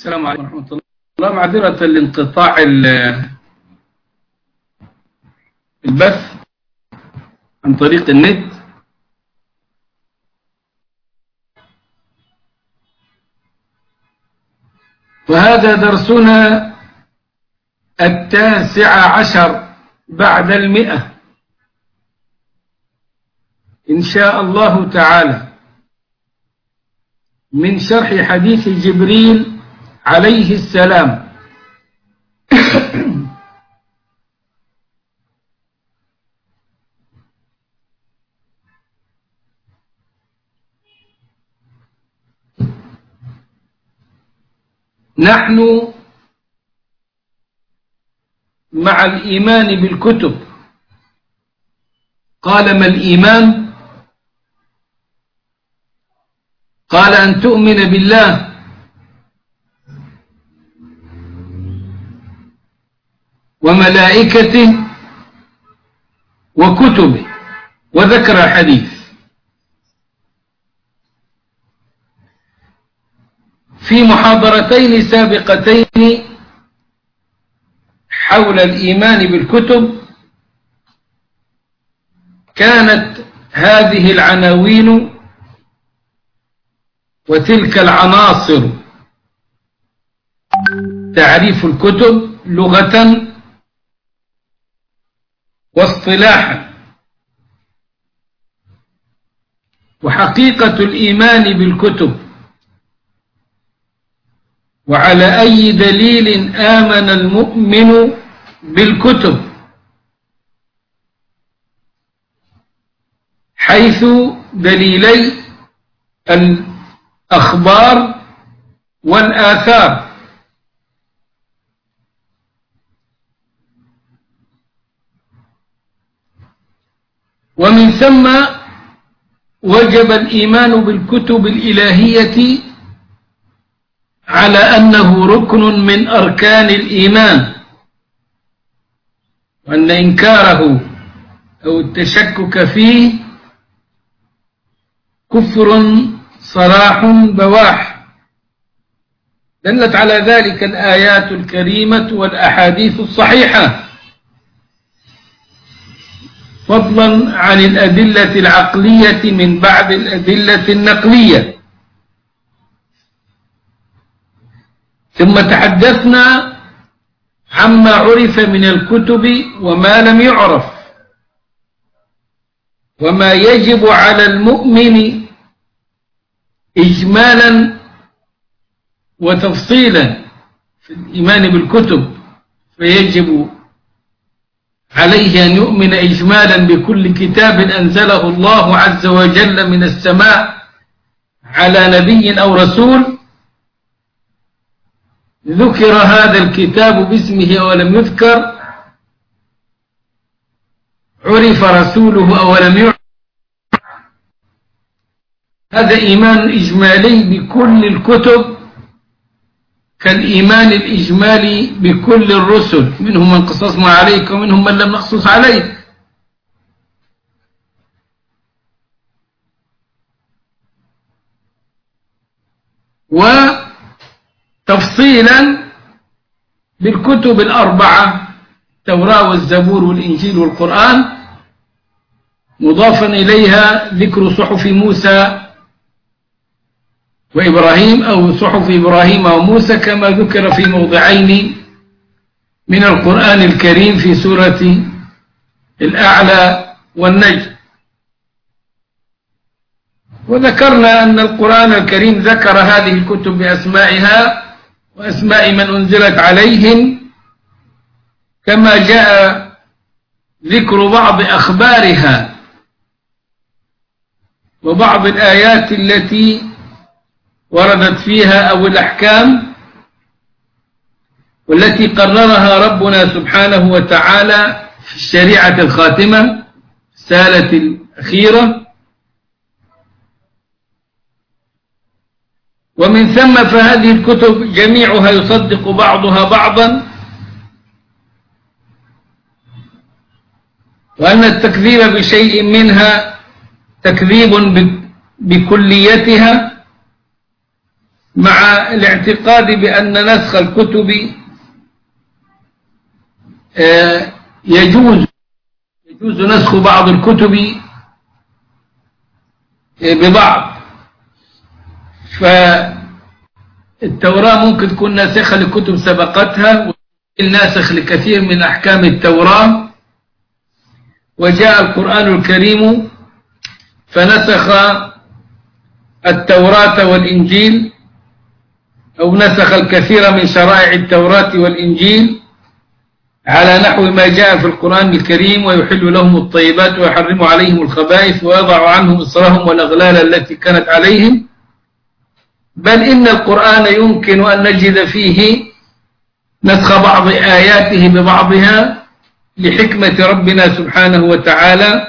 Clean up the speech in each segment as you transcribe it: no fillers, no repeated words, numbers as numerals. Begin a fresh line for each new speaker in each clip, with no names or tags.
السلام عليكم ورحمة الله. معذرة لانقطاع البث عن طريق النت. وهذا درسنا 19 بعد 100 إن شاء الله تعالى من شرح حديث جبريل عليه السلام. نحن مع الإيمان بالكتب. قال: ما الإيمان؟ قال: أن تؤمن بالله وملائكته وكتبه، وذكر الحديث. في محاضرتين سابقتين حول الإيمان بالكتب كانت هذه العناوين وتلك العناصر: تعريف الكتب لغة واصطلاحا، وحقيقة الإيمان بالكتب، وعلى أي دليل آمن المؤمن بالكتب، حيث دليلي الأخبار والآثار. ومن ثم وجب الإيمان بالكتب الإلهية على أنه ركن من أركان الإيمان، وأن إنكاره أو التشكك فيه كفر صراح بواح. دلت على ذلك الآيات الكريمة والأحاديث الصحيحة، فضلا عن الأدلة العقلية من بعد الأدلة النقلية. ثم تحدثنا عما عرف من الكتب وما لم يعرف، وما يجب على المؤمن إجمالا وتفصيلا في الإيمان بالكتب. فيجب عليه أن يؤمن إجمالا بكل كتاب أنزله الله عز وجل من السماء على نبي أو رسول، ذكر هذا الكتاب باسمه ولم يذكر، عرف رسوله أو لم يعرف. هذا إيمان إجمالي بكل الكتب، كالإيمان الإجمالي بكل الرسل، منهم من قصصنا عليك ومنهم من لم نقصص عليك. وتفصيلا بالكتب الأربعة: التوراة والزبور والإنجيل والقرآن، مضافا إليها ذكر صحف موسى وإبراهيم أو صحف إبراهيم وموسى، كما ذكر في موضعين من القرآن الكريم في سورة الأعلى والنجم. وذكرنا أن القرآن الكريم ذكر هذه الكتب بأسمائها وأسماء من أنزلت عليهم، كما جاء ذكر بعض أخبارها وبعض الآيات التي وردت فيها أو الأحكام والتي قررها ربنا سبحانه وتعالى في الشريعة الخاتمة، الرسالة الأخيرة. ومن ثم فهذه الكتب جميعها يصدق بعضها بعضا، وأن التكذيب بشيء منها تكذيب بكليتها، مع الاعتقاد بأن نسخ الكتب يجوز نسخ بعض الكتب ببعض. فالتوراة ممكن تكون ناسخة لكتب سبقتها، والناسخ لكثير من أحكام التوراة. وجاء القرآن الكريم فنسخ التوراة والإنجيل، أو نسخ الكثير من شرائع التوراة والإنجيل على نحو ما جاء في القرآن الكريم: ويحل لهم الطيبات ويحرم عليهم الخبائث ويضع عنهم إصرهم والأغلال التي كانت عليهم. بل إن القرآن يمكن أن نجد فيه نسخ بعض آياته ببعضها لحكمة ربنا سبحانه وتعالى.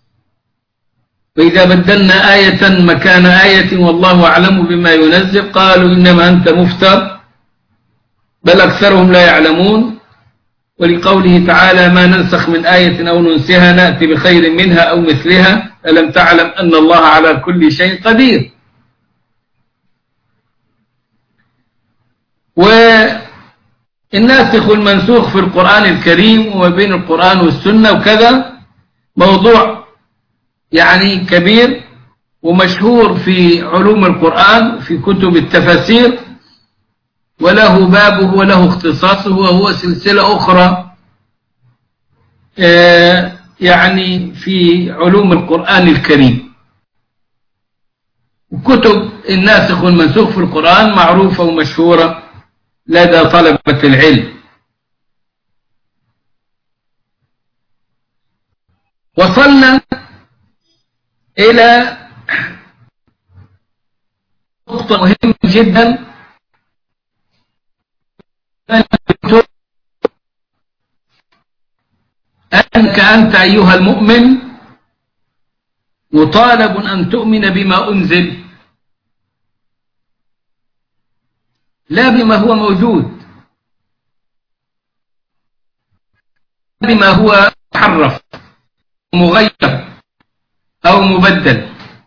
وإذا بدلنا آية مكان آية والله أعلم بما ينزل قالوا إنما أنت مفتر بل أكثرهم لا يعلمون. ولقوله تعالى: ما ننسخ من آية أو ننسها نأتي بخير منها أو مثلها ألم تعلم أن الله على كل شيء قدير. والناسخ والمنسوخ في القرآن الكريم وبين القرآن والسنة وكذا موضوع يعني كبير ومشهور في علوم القرآن في كتب التفاسير، وله بابه وله اختصاصه، وهو سلسلة أخرى يعني في علوم القرآن الكريم. كتب الناسخ والمنسوخ في القرآن معروفة ومشهورة لدى طلبة العلم. وصلنا إلى نقطة مهمة جدا، أنك أنت أيها المؤمن مطالب أن تؤمن بما أنزل لا بما هو موجود، بما هو محرف مغير أو مبدل.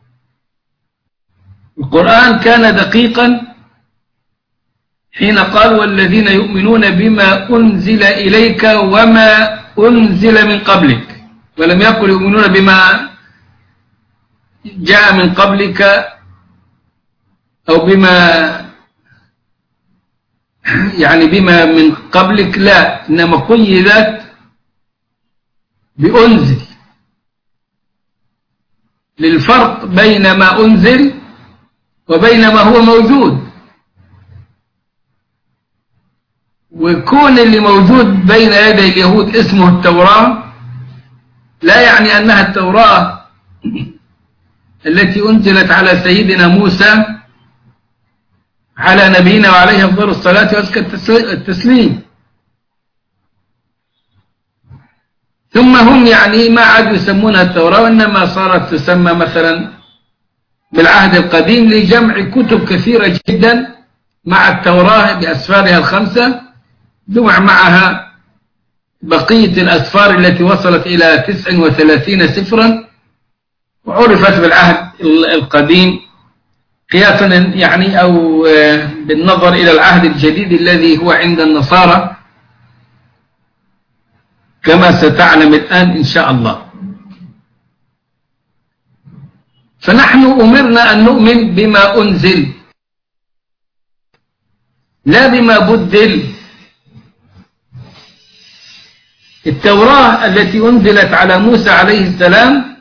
القرآن كان دقيقا حين قال: والذين يؤمنون بما أنزل إليك وما أنزل من قبلك، ولم يقل يؤمنون بما جاء من قبلك أو بما يعني بما من قبلك، لا، إنما قيدت بأنزل للفرق بين ما أنزل وبين ما هو موجود. وكون اللي موجود بين يدي اليهود اسمه التوراة لا يعني أنها التوراة التي أنزلت على سيدنا موسى على نبينا وعليه أفضل الصلاة وأزكى التسليم. ثم هم يعني ما عادوا يسمونها التوراة، وإنما صارت تسمى مثلا بالعهد القديم لجمع كتب كثيرة جدا مع التوراة بأسفارها الخمسة، جمع معها بقية الأسفار التي وصلت إلى 39 سفرا، وعرفت بالعهد القديم قياسا يعني أو بالنظر إلى العهد الجديد الذي هو عند النصارى كما ستعلم الآن إن شاء الله. فنحن أمرنا أن نؤمن بما أنزل لا بما بدل. التوراة التي أنزلت على موسى عليه السلام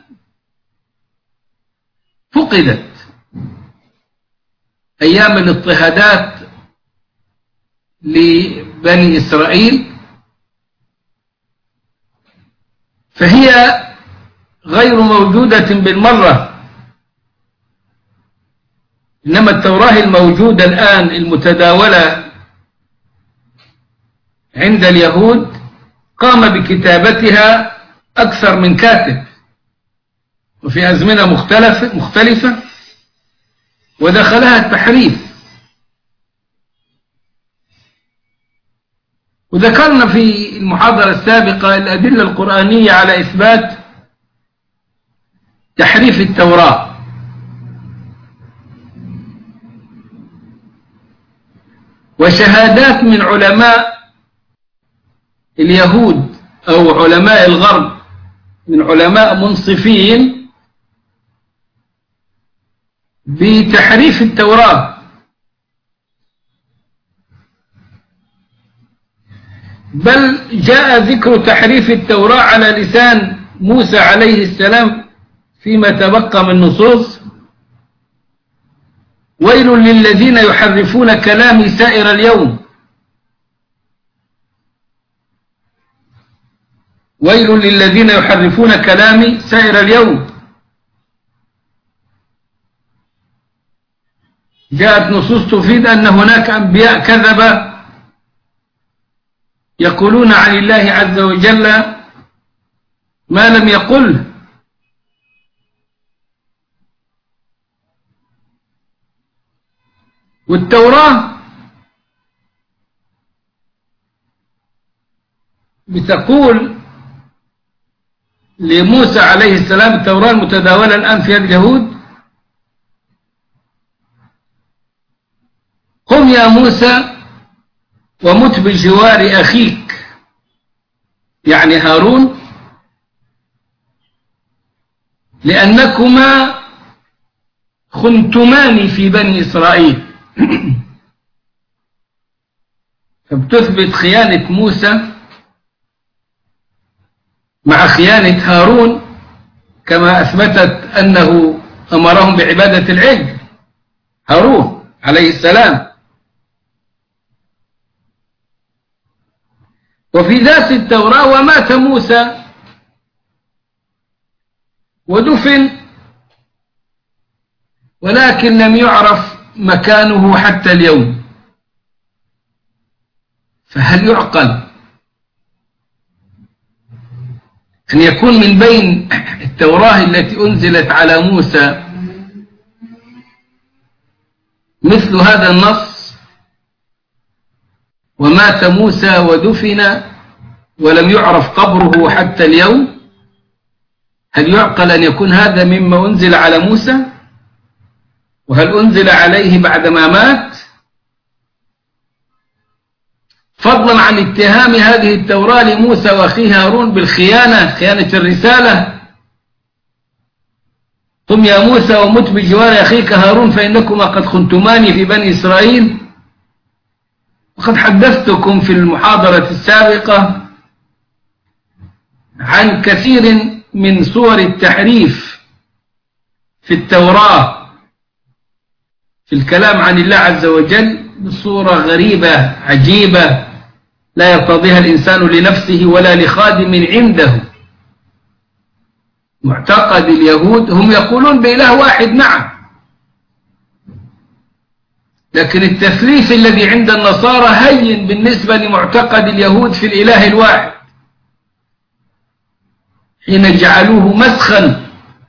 فقدت أيام الاضطهادات لبني إسرائيل، فهي غير موجودة بالمرة. إنما التوراة الموجودة الآن المتداولة عند اليهود قام بكتابتها أكثر من كاتب، وفي أزمنة مختلفة، ودخلها التحريف. وذكرنا في المحاضرة السابقة الأدلة القرآنية على إثبات تحريف التوراة. وشهادات من علماء اليهود أو علماء الغرب، من علماء منصفين بتحريف التوراة، بل جاء ذكر تحريف التوراة على لسان موسى عليه السلام فيما تبقى من نصوص: ويل للذين يحرفون كلامي سائر اليوم، ويل للذين يحرفون كلامي سائر اليوم. جاءت نصوص تفيد أن هناك أنبياء كذبة يقولون عن الله عز وجل ما لم يقله. والتوراة بتقول لموسى عليه السلام، التوراة المتداولة الآن في يد اليهود: قم يا موسى ومت بجوار أخيك، يعني هارون، لأنكما خنتمان في بني إسرائيل. فبتثبت خيانة موسى مع خيانة هارون، كما أثبتت أنه أمرهم بعبادة العجل هارون عليه السلام. وفي ذات التوراة: ومات موسى ودفن ولكن لم يعرف مكانه حتى اليوم. فهل يعقل أن يكون من بين التوراة التي أنزلت على موسى مثل هذا النص: ومات موسى ودفن ولم يعرف قبره حتى اليوم؟ هل يعقل أن يكون هذا مما أنزل على موسى؟ وهل أنزل عليه بعدما مات؟ فضلا عن اتهام هذه التوراة لموسى وأخيه هارون بالخيانة، خيانة الرسالة: قم يا موسى ومت بجوار أخيك هارون فإنكما قد خنتماني في بني إسرائيل. وقد حدثتكم في المحاضرة السابقة عن كثير من صور التحريف في التوراة في الكلام عن الله عز وجل بصورة غريبة عجيبة لا يرتضيها الإنسان لنفسه ولا لخادم عنده. معتقد اليهود، هم يقولون بإله واحد، نعم، لكن التثليث الذي عند النصارى هين بالنسبة لمعتقد اليهود في الإله الواحد، حين جعلوه مسخا،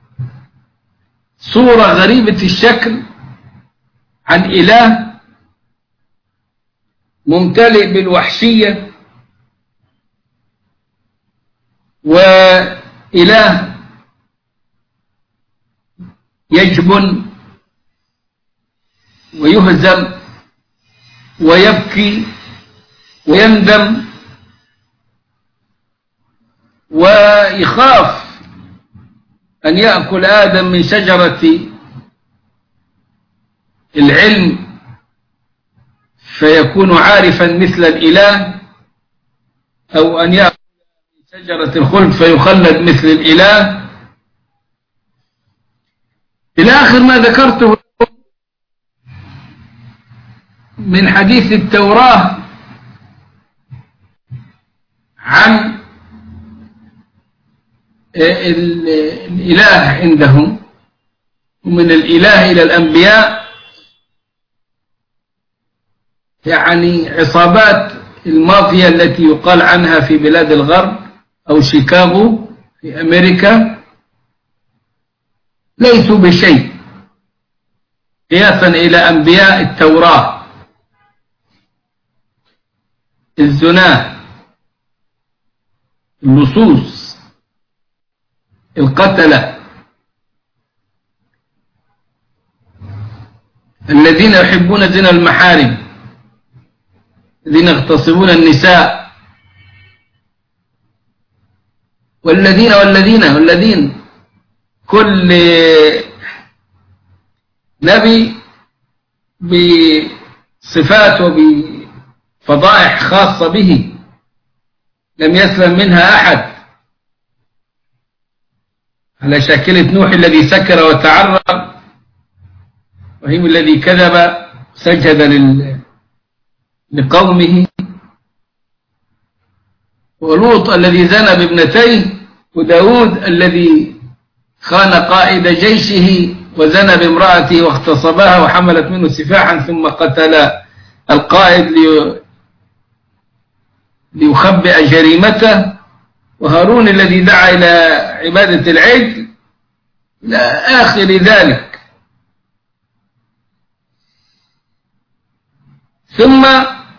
صورة غريبة الشكل عن إله ممتلئ بالوحشية، وإله يجبن ويهزم ويبكي ويندم ويخاف أن يأكل آدم من شجرة العلم فيكون عارفا مثل الإله، أو أن يأكل من شجرة الخلد فيخلد مثل الإله، إلى آخر ما ذكرته من حديث التوراة عن الإله عندهم، ومن الإله إلى الأنبياء، يعني عصابات المافيا التي يقال عنها في بلاد الغرب أو شيكاغو في أمريكا ليسوا بشيء قياسا إلى أنبياء التوراة. الزنا، اللصوص، القتلة، الذين يحبون زنا المحارم، الذين يغتصبون النساء، والذين كل نبي بصفات وبفضائح خاصة به لم يسلم منها أحد، على شاكلة نوح الذي سكر وتعرى، وإبراهيم الذي كذب سجد لقومه، ولوط الذي زنى بابنتيه، وداود الذي خان قائد جيشه وزنى بامرأته واغتصبها وحملت منه سفاحا ثم قتل القائد ليخبئ جريمته، وهارون الذي دعا إلى عبادة العجل إلى آخر ذلك. ثم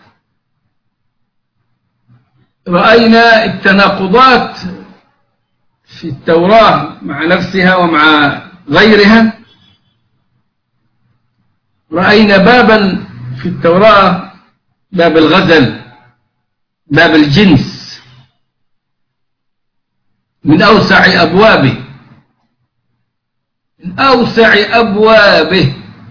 رأينا التناقضات في التوراة مع نفسها ومع غيرها. رأينا بابا في التوراة، باب الغزل، باب الجنس، من أوسع أبوابه،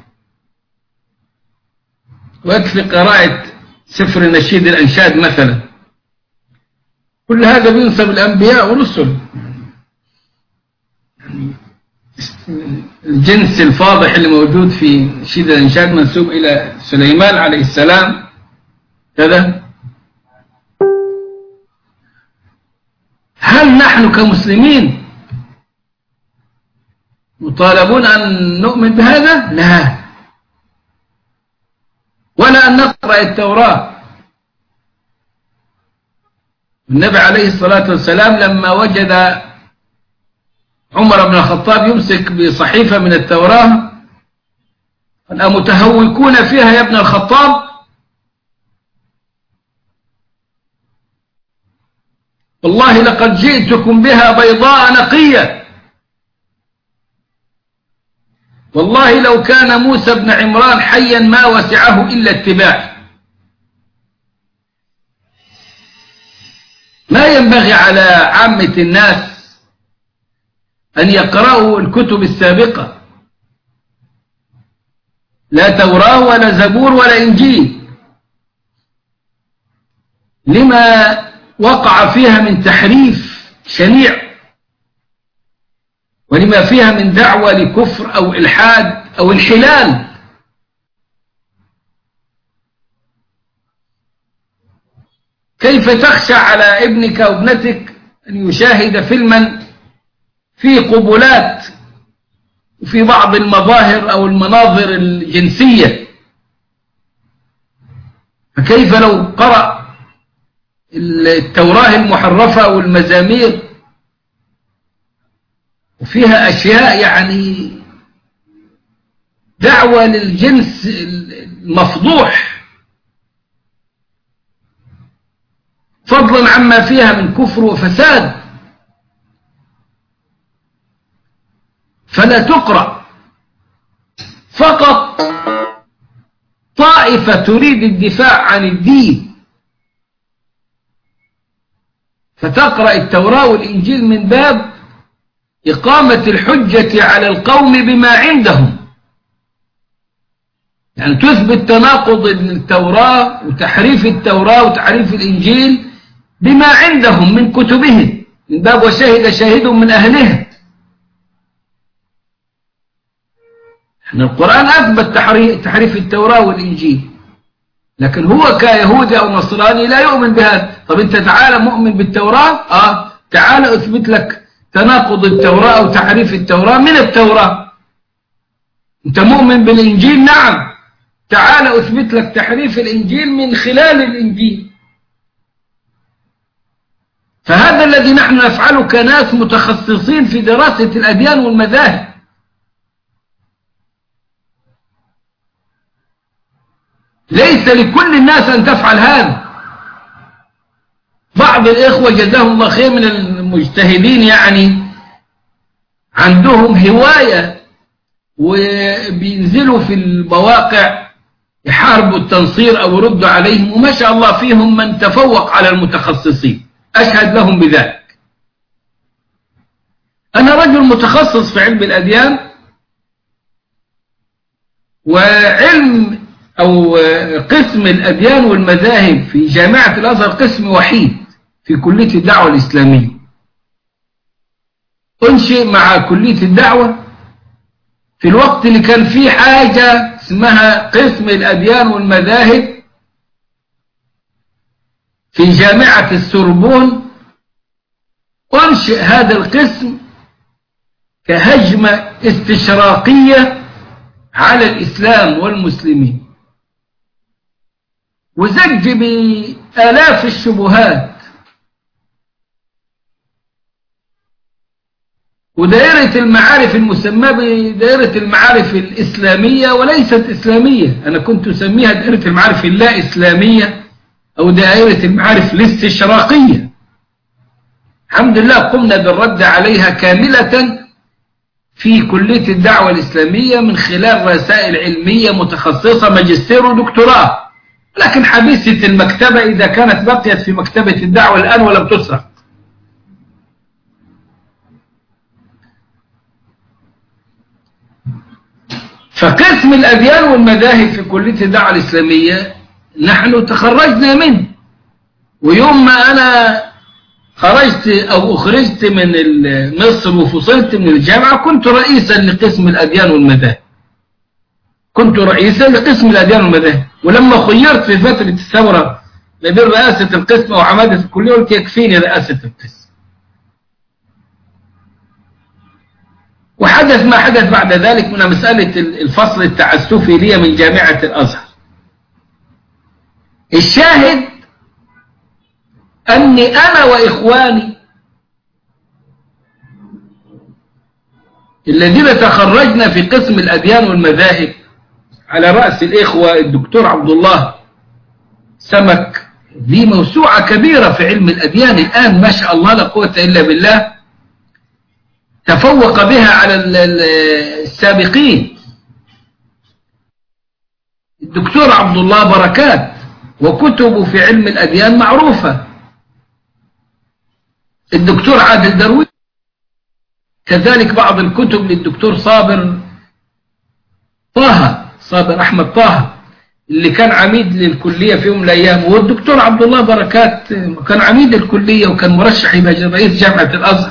ويكفي قراءة سفر نشيد الأنشاد مثلا. كل هذا بينسب الأنبياء ورسل، الجنس الفاضح اللي موجود في نشيد الأنشاد منسوب إلى سليمان عليه السلام كذا. هل نحن كمسلمين مطالبون أن نؤمن بهذا؟ لا، ولا أن نقرأ التوراة. النبي عليه الصلاة والسلام لما وجد عمر بن الخطاب يمسك بصحيفة من التوراة قال: أمتهوكون فيها يا ابن الخطاب؟ والله لقد جئتكم بها بيضاء نقية، والله لو كان موسى بن عمران حيا ما وسعه إلا اتباعي. ما ينبغي على عامة الناس أن يقرأوا الكتب السابقة، لا توراة ولا زبور ولا إنجيل، لما وقع فيها من تحريف شنيع، ولما فيها من دعوة لكفر أو إلحاد أو انحلال. كيف تخشى على ابنك أو ابنتك أن يشاهد فيلما فيه قبلات وفي بعض المظاهر أو المناظر الجنسية؟ فكيف لو قرأ التوراة المحرفة والمزامير وفيها أشياء يعني دعوة للجنس المفضوح، فضلا عما فيها من كفر وفساد؟ فلا تقرأ. فقط طائفة تريد الدفاع عن الدين فتقرأ التوراة والإنجيل من باب إقامة الحجة على القوم بما عندهم، يعني تثبت تناقض التوراة وتحريف التوراة وتحريف الإنجيل بما عندهم من كتبهم، من باب وشهد شاهد من أهلها. إحنا القرآن أثبت تحريف التوراة والإنجيل، لكن هو كيهودي أو نصراني لا يؤمن بهذا. طب أنت تعالى مؤمن بالتوراة؟ تعالى أثبت لك تناقض التوراة أو تحريف التوراة من التوراة. أنت مؤمن بالإنجيل؟ نعم، تعالى أثبت لك تحريف الإنجيل من خلال الإنجيل. فهذا الذي نحن نفعله كناس متخصصين في دراسة الأديان والمذاهب. ليس لكل الناس أن تفعل هذا. بعض الإخوة جزاهم الله خير من المجتهدين يعني عندهم هواية وبينزلوا في المواقع يحاربوا التنصير أو يردوا عليهم، وما شاء الله فيهم من تفوق على المتخصصين، أشهد لهم بذلك. أنا رجل متخصص في علم الأديان، وعلم أو قسم الأديان والمذاهب في جامعة الأزهر قسم وحيد في كلية الدعوة الإسلامية. أنشئ مع كلية الدعوة في الوقت اللي كان فيه حاجة اسمها قسم الأديان والمذاهب في جامعة السوربون. أنشئ هذا القسم كهجمة استشراقية على الإسلام والمسلمين، وزج بآلاف الشبهات، ودائرة المعارف المسمى بدائرة المعارف الإسلامية وليست إسلامية، أنا كنت أسميها دائرة المعارف اللا إسلامية أو دائرة المعارف الاستشراقية. الحمد لله قمنا بالرد عليها كاملة في كلية الدعوة الإسلامية من خلال رسائل علمية متخصصة ماجستير ودكتوراه، لكن حبيسة المكتبة إذا كانت بقيت في مكتبة الدعوة الآن ولم تسرق. فقسم الأديان والمذاهب في كلية الدعوة الإسلامية نحن تخرجنا منه، ويوم ما أنا خرجت أو أخرجت من مصر وفصلت من الجامعة كنت رئيسا لقسم الأديان والمذاهب، كنت رئيسا لقسم الأديان والمذاهب. ولما خيرت في فترة الثورة ما بين رئاسة القسم وعمادة الكلية قلت يكفيني رئاسة القسم. وحدث ما حدث بعد ذلك من مسألة الفصل التعسفي لي من جامعة الأزهر. الشاهد أني أنا وإخواني الذين تخرجنا في قسم الأديان والمذاهب على رأس الإخوة الدكتور عبد الله سمك، ذي موسوعة كبيرة في علم الأديان الآن ما شاء الله لا قوة إلا بالله، تفوق بها على السابقين. الدكتور عبد الله بركات وكتبه في علم الأديان معروفة. الدكتور عادل درويش كذلك بعض الكتب للدكتور صابر أحمد طه اللي كان عميد للكلية في يوم من الأيام، والدكتور عبد الله بركات كان عميد الكلية وكان مرشح يبقى رئيس جامعة الأزهر.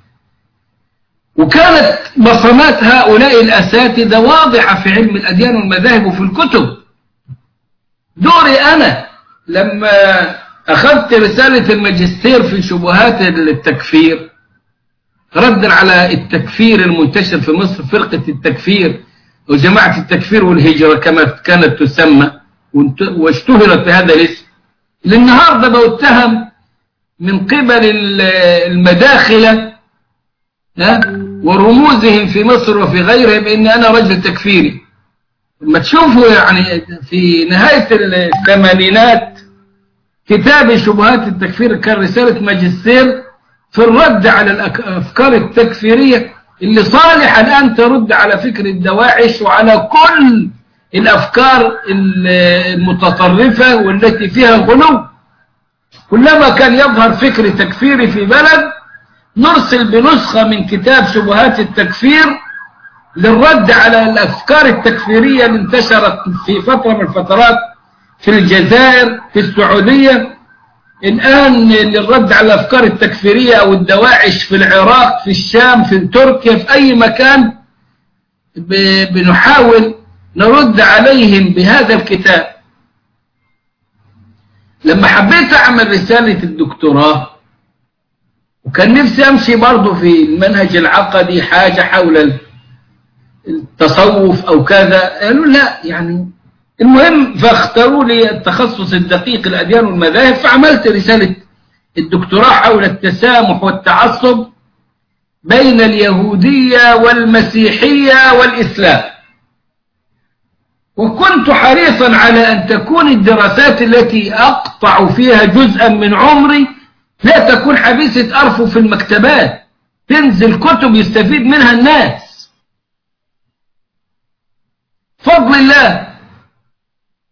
وكانت بصمات هؤلاء الأساتذة واضحة في علم الأديان والمذاهب وفي الكتب. دوري أنا لما أخذت رسالة الماجستير في شبهات التكفير ردا على التكفير المنتشر في مصر، فرقة التكفير وجماعة التكفير والهجرة كما كانت تسمى واشتهرت بهذا الاسم، للنهارده بتهم من قبل المداخلة ورموزهم في مصر وفي غيرها بأن أنا رجل تكفيري. لما تشوفوا يعني في نهاية الثمانينات كتاب شبهات التكفير كان رسالة ماجستير في الرد على الأفكار التكفيرية اللي صالحة الآن ترد على فكر الدواعش وعلى كل الأفكار المتطرفة والتي فيها غلو. كلما كان يظهر فكر تكفيري في بلد نرسل بنسخة من كتاب شبهات التكفير للرد على الأفكار التكفيرية اللي انتشرت في فترة من الفترات في الجزائر في السعودية، الآن للرد على الأفكار التكفيرية أو الدواعش في العراق في الشام في تركيا في أي مكان بنحاول نرد عليهم بهذا الكتاب. لما حبيت أعمل رسالة الدكتوراه وكان نفسي أمشي برضو في المنهج العقدي حاجة حول التصوف أو كذا، قالوا لا يعني المهم فاختاروا لي التخصص الدقيق الأديان والمذاهب، فعملت رسالة الدكتوراه حول التسامح والتعصب بين اليهودية والمسيحية والإسلام. وكنت حريصا على أن تكون الدراسات التي أقطع فيها جزءا من عمري لا تكون حبيسة أرفف في المكتبات، تنزل كتب يستفيد منها الناس. فضل الله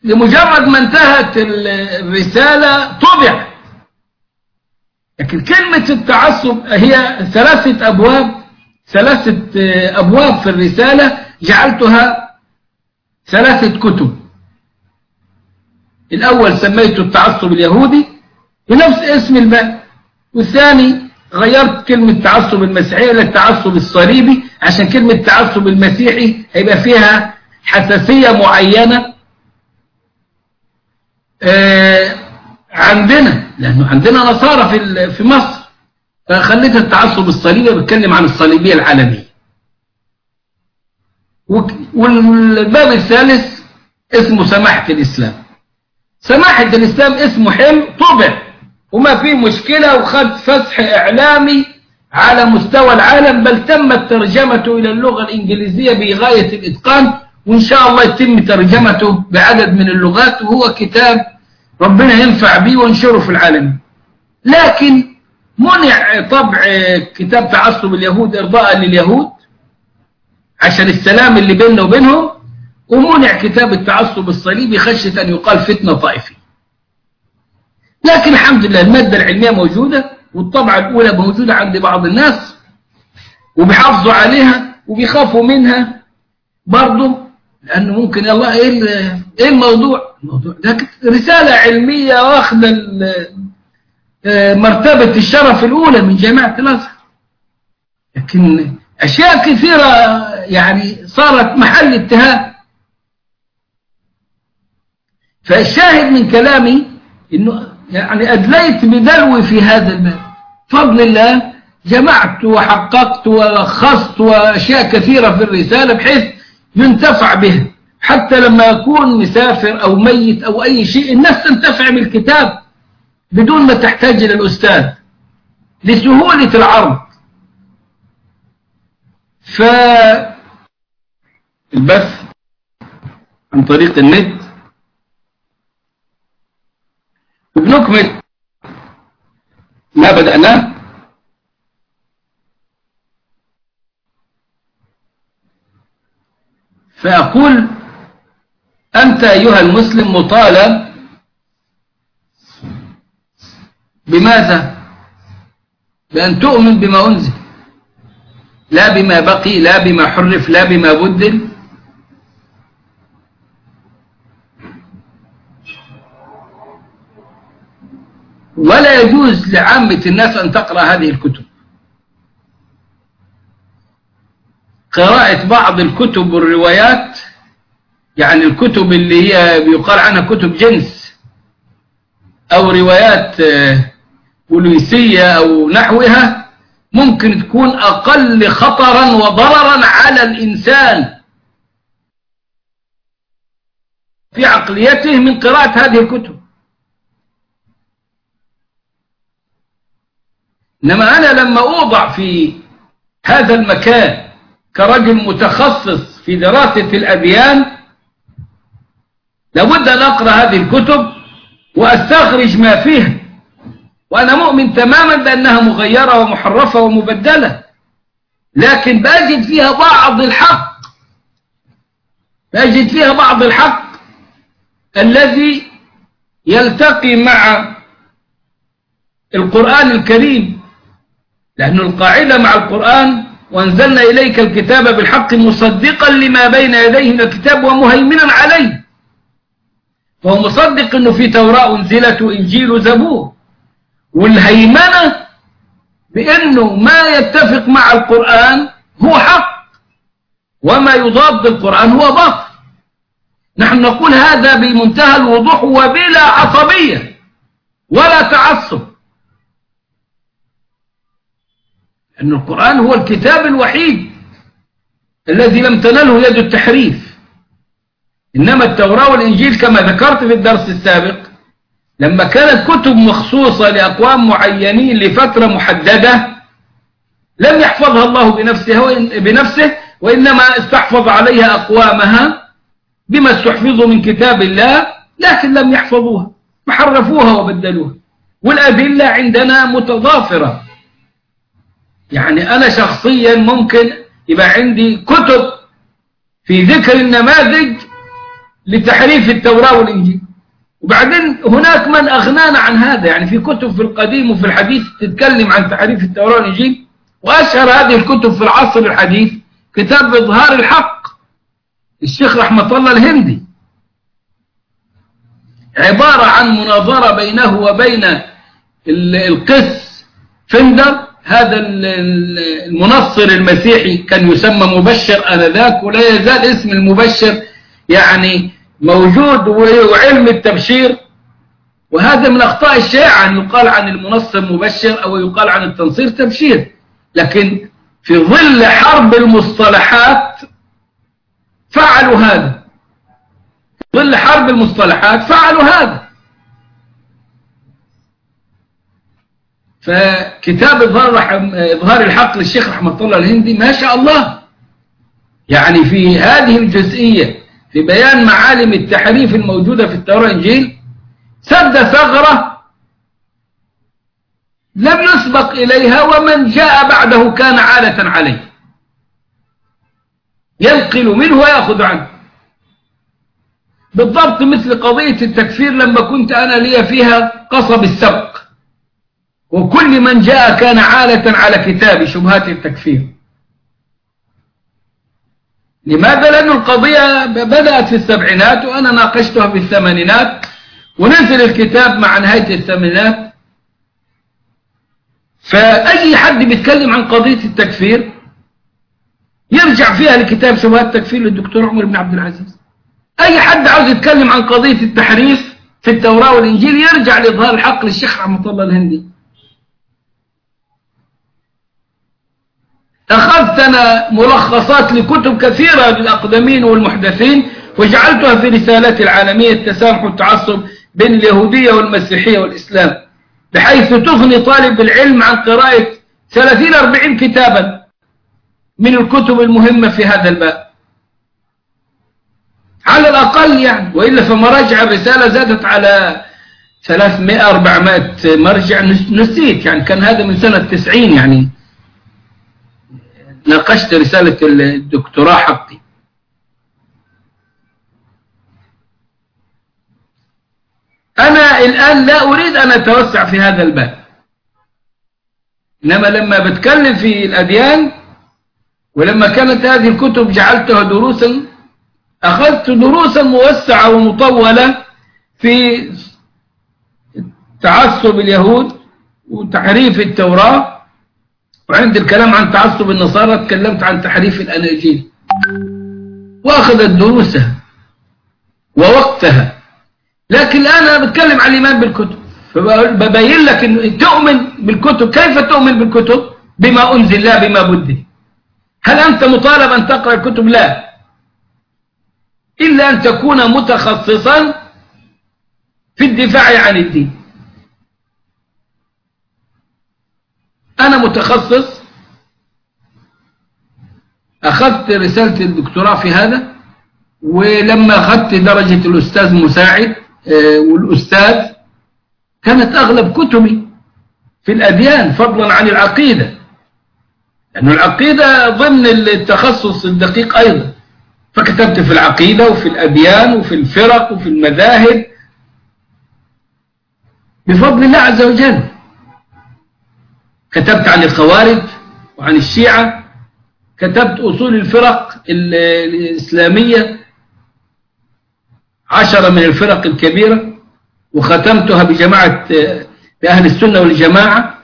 لمجرد ما انتهت الرسالة طبع. لكن كلمة التعصب هي ثلاثة أبواب في الرسالة، جعلتها 3 كتب. الأول سميته التعصب اليهودي بنفس اسم الباب، والثاني غيرت كلمة تعصب المسيحية إلى التعصب الصليبي، عشان كلمة تعصب المسيحي هيبقى فيها حساسية معينة عندنا، لأنه عندنا نصارى في مصر، فخليت التعصب الصليبي بتكلم عن الصليبية العالمية. والباب الثالث اسمه سماحة الإسلام. سماحة الإسلام اسمه حلو، طبع وما فيه مشكلة، وخد فسح إعلامي على مستوى العالم، بل تمت ترجمته إلى اللغة الإنجليزية بغاية الإتقان، وإن شاء الله يتم ترجمته بعدد من اللغات، وهو كتاب ربنا ينفع به وانشره في العالم. لكن منع طبع كتاب تعصب اليهود إرضاء لليهود عشان السلام اللي بيننا وبينهم، ومنع كتاب التعصب الصليبي خشية أن يقال فتنة طائفية. لكن الحمد لله المادة العلمية موجودة، والطبعة الأولى موجودة عند بعض الناس وبيحافظوا عليها وبيخافوا منها برضه، لأنه ممكن يا الله إيه الموضوع ده رسالة علمية واخدة مرتبة الشرف الأولى من جامعة الأزهر. لكن أشياء كثيرة يعني صارت محل اتهام. فالشاهد من كلامي إنه يعني أدليت بدلوي في هذا الباب بفضل الله، جمعت وحققت ولخصت وأشياء كثيرة في الرسالة بحيث ينتفع بها، حتى لما يكون مسافر أو ميت أو أي شيء الناس تنتفع بالكتاب بدون ما تحتاج إلى الأستاذ لسهولة العرض. فالبث عن طريق النت. وبنكمل ما بدأناه. فأقول أنت أيها المسلم مطالب بماذا؟ بأن تؤمن بما أنزل، لا بما بقي، لا بما حرف، لا بما بدل. ولا يجوز لعامة الناس أن تقرأ هذه الكتب. قراءة بعض الكتب والروايات، يعني الكتب اللي هي بيقال عنها كتب جنس أو روايات بوليسية أو نحوها، ممكن تكون أقل خطرا وضررا على الإنسان في عقليته من قراءة هذه الكتب. إنما أنا لما أوضع في هذا المكان كرجل متخصص في دراسة الأديان، لابد أن أقرأ هذه الكتب وأستخرج ما فيها، وأنا مؤمن تماما بأنها مغيرة ومحرفة ومبدلة، لكن بأجد فيها بعض الحق الذي يلتقي مع القرآن الكريم، لأن القاعدة مع القرآن وأنزلنا إليك الكتاب بالحق مصدقا لما بين يديه من الكتاب ومهيمنا عليه، فهو مصدق أنه في توراة أنزلت وإنجيل وزبور، والهيمنة بأنه ما يتفق مع القرآن هو حق وما يضاد القرآن هو باطل. نحن نقول هذا بمنتهى الوضوح وبلا عصبية ولا تعصب، أن القرآن هو الكتاب الوحيد الذي لم تنله يد التحريف. إنما التوراة والإنجيل كما ذكرت في الدرس السابق لما كانت كتب مخصوصة لأقوام معينين لفترة محددة لم يحفظها الله بنفسه، وإنما استحفظ عليها أقوامها بما استحفظوا من كتاب الله، لكن لم يحفظوها فحرفوها وبدلوها. والأدلة عندنا متضافرة. يعني أنا شخصيا ممكن يبقى عندي كتب في ذكر النماذج لتحريف التوراة والإنجيل. وبعدين هناك من أغنانا عن هذا، يعني في كتب في القديم وفي الحديث تتكلم عن تحريف التوراة والإنجيل. وأشهر هذه الكتب في العصر الحديث كتاب إظهار الحق الشيخ رحمة الله الهندي، عبارة عن مناظرة بينه وبين القس فندر، هذا المنصر المسيحي كان يسمى مبشر آنذاك، ولا يزال اسم المبشر يعني موجود، وعلم التبشير. وهذا من أخطاء الشائعة أن يقال عن المنصر مبشر أو يقال عن التنصير تبشير، لكن في ظل حرب المصطلحات فعلوا هذا، في ظل حرب المصطلحات فعلوا هذا. فكتاب إظهار الحق للشيخ رحمة الله الهندي ما شاء الله، يعني في هذه الجزئية في بيان معالم التحريف الموجودة في التوراة والإنجيل سد ثغرة لم يسبق إليها، ومن جاء بعده كان عالة عليه، ينقل منه ويأخذ عنه. بالضبط مثل قضية التكفير لما كنت أنا لي فيها قصب السبق، وكل من جاء كان عالة على كتاب شبهات التكفير. لماذا؟ لأن القضية بدأت في السبعينات وأنا ناقشتها في الثمانينات، ونزل الكتاب مع نهاية الثمانينات. فأي حد بيتكلم عن قضية التكفير يرجع فيها لكتاب شبهات التكفير للدكتور عمر بن عبد العزيز. أي حد عاوز يتكلم عن قضية التحريف في التوراة والإنجيل يرجع لإظهار الحق للشيخ رحمة الله الهندي. أخذت أنا ملخصات لكتب كثيرة للأقدمين والمحدثين وجعلتها في رسالتي العالمية التسامح والتعصب بين اليهودية والمسيحية والإسلام، بحيث تغني طالب العلم عن قراءة 30-40 كتابا من الكتب المهمة في هذا الباب على الأقل يعني. وإلا فمراجع الرسالة زادت على 300-400 مرجع، نسيت يعني، كان هذا من سنة 90 يعني ناقشت رسالة الدكتوراه حقي. أنا الآن لا أريد أن أتوسع في هذا الباب، إنما لما بتكلم في الأديان ولما كانت هذه الكتب جعلتها دروسا، أخذت دروسا موسعة ومطولة في تعصب اليهود وتحريف التوراة، وعند الكلام عن تعصب النصارى تكلمت عن تحريف الأناجيل، وأخذت دروسها ووقتها. لكن الآن أنا بتكلم عن الإيمان بالكتب، فببين لك أن تؤمن بالكتب. كيف تؤمن بالكتب؟ بما أنزل، لا بما بدل. هل أنت مطالب أن تقرأ الكتب؟ لا، إلا أن تكون متخصصا في الدفاع عن الدين. أنا متخصص، أخذت رسالة الدكتوراه في هذا، ولما أخذت درجة الأستاذ مساعد والأستاذ كانت أغلب كتبي في الأديان فضلا عن العقيدة، لأن العقيدة ضمن التخصص الدقيق أيضا. فكتبت في العقيدة وفي الأديان وفي الفرق وفي المذاهب بفضل الله عز وجل. كتبت عن الخوارج وعن الشيعة، كتبت أصول الفرق الإسلامية 10 من الفرق الكبيرة، وختمتها بجماعة بأهل السنة والجماعة.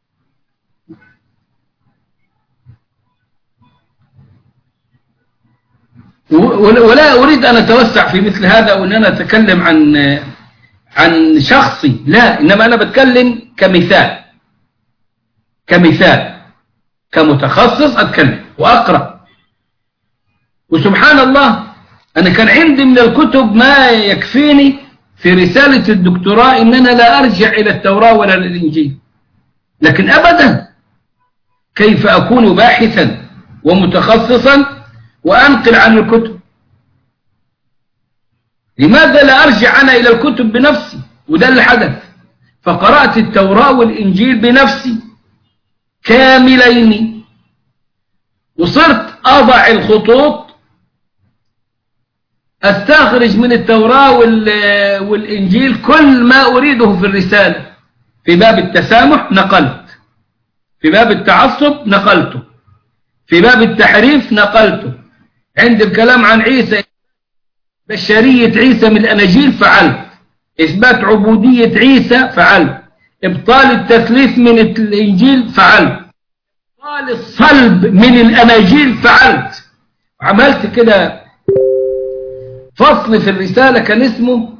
ولا أريد أن أتوسع في مثل هذا وأن أنا أتكلم عن شخصي، لا، إنما أنا بتكلم كمثال كمتخصص أتكلم وأقرأ. وسبحان الله أنا كان عندي من الكتب ما يكفيني في رسالة الدكتوراه إن أنا لا أرجع إلى التوراة ولا الإنجيل، لكن أبدا كيف أكون باحثا ومتخصصا وأنقل عن الكتب؟ لماذا لا أرجع أنا إلى الكتب بنفسي؟ وده اللي حدث. فقرأت التوراة والإنجيل بنفسي كاملين، وصرت أضع الخطوط أستخرج من التوراة والإنجيل كل ما أريده في الرسالة. في باب التسامح نقلت، في باب التعصب نقلته، في باب التحريف نقلته، عند الكلام عن عيسى بشرية عيسى من الأناجيل فعلت، إثبات عبودية عيسى فعلت، إبطال التثليث من الإنجيل فعلت، إبطال الصلب من الأناجيل فعلت. عملت كده فصل في الرسالة كان اسمه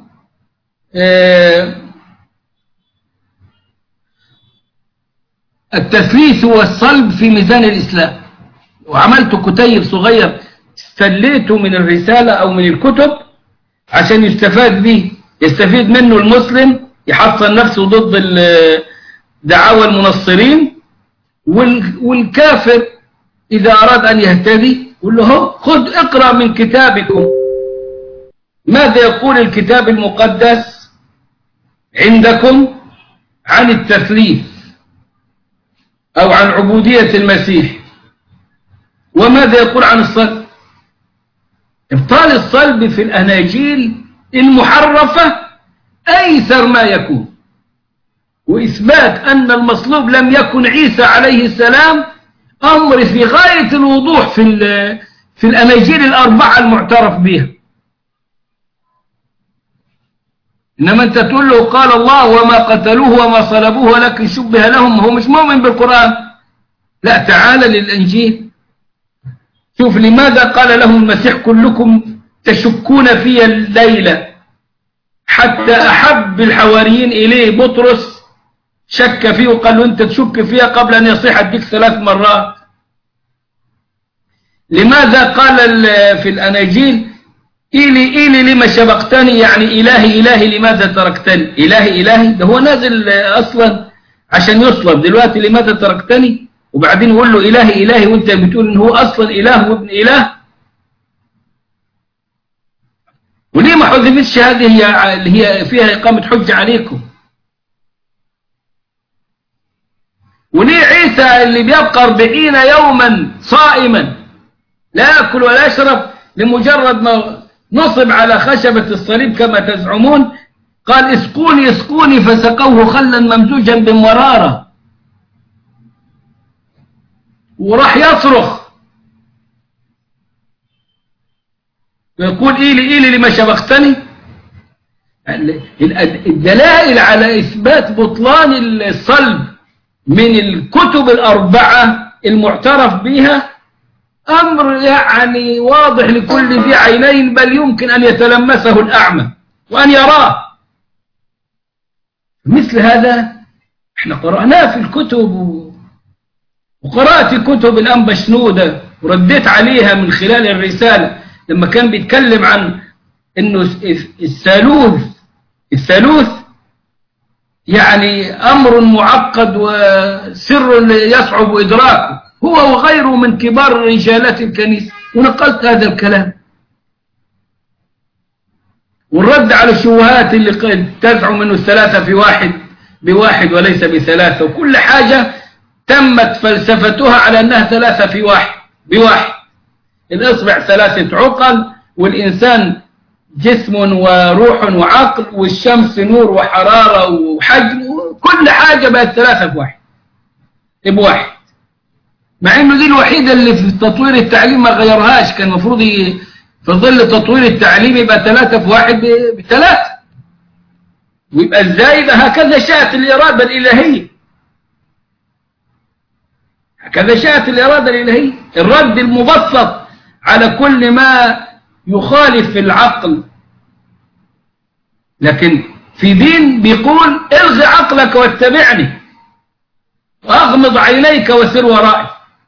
التثليث والصلب في ميزان الإسلام، وعملت كتيب صغير استليته من الرسالة أو من الكتب عشان يستفاد به، يستفيد منه المسلم يحصن نفسه ضد دعاوى المنصرين، والكافر إذا أراد أن يهتدي يقول له خذ اقرأ من كتابكم ماذا يقول الكتاب المقدس عندكم عن التثليث أو عن عبودية المسيح، وماذا يقول عن الصلب. إبطال الصلب في الأناجيل المحرفة أيسر ما يكون، وإثبات أن المصلوب لم يكن عيسى عليه السلام أمر في غاية الوضوح في الأناجيل الأربعة المعترف بها. إنما أنت تقول له قال الله وما قتلوه وما صلبوه ولكن شبه لهم، هو مش مؤمن بالقرآن. لا، تعال للإنجيل شوف لماذا قال لهم المسيح كلكم تشكون في الليلة، حتى أحب الحواريين إليه بطرس شك فيه وقال له أنت تشك فيها قبل أن يصيح الديك 3 مرات. لماذا قال في الأناجيل إيلي لما شبقتني، يعني إلهي إلهي لماذا تركتني. إلهي إلهي ده هو نازل أصلا عشان يصلب، دلوقتي لماذا تركتني، وبعدين يقول له إلهي إلهي وانت بتقول إن هو أصلا إله وابن إله. وليه ما حذفتش هذه اللي هي فيها إقامة حجة عليكم؟ وليه عيسى اللي بيبقى 40 يوما صائما لا يأكل ولا يشرب لمجرد ما نصب على خشبة الصليب كما تزعمون قال اسقوني اسقوني فسقوه خلا ممزوجا بمرارة، وراح يصرخ ويقول إيلي لما شبقتني. الدلائل على إثبات بطلان الصلب من الكتب الأربعة المعترف بها أمر يعني واضح لكل ذي عينين، بل يمكن أن يتلمسه الأعمى وأن يراه. مثل هذا احنا قرأناه في الكتب، وقرأت كتب الأنبا شنودة ورديت عليها من خلال الرسالة لما كان بيتكلم عن انه الثالوث يعني أمر معقد وسر يصعب إدراكه، هو وغيره من كبار رجالات الكنيسة، ونقلت هذا الكلام. والرد على الشبهات اللي تزعم انه الثلاثة في واحد بواحد وليس بثلاثة، وكل حاجة تمت فلسفتها على أنها ثلاثة في واحد بواحد. الإصبع 3 عقل، والإنسان جسم وروح وعقل، والشمس نور وحرارة وحجم، كل حاجة بقت 3 في واحد بواحد، مع انه دي الوحيدة اللي في تطوير التعليم ما غيرهاش. كان المفروض في ظل تطوير التعليم يبقى 3 في واحد ب3، ويبقى ازاي؟ يبقى هكذا شاءت الإرادة الإلهية، هكذا شاءت الإرادة الإلهية. الرد المبسط على كل ما يخالف العقل. لكن في دين بيقول الغي عقلك واتبعني، واغمض عينيك وسر ورائي.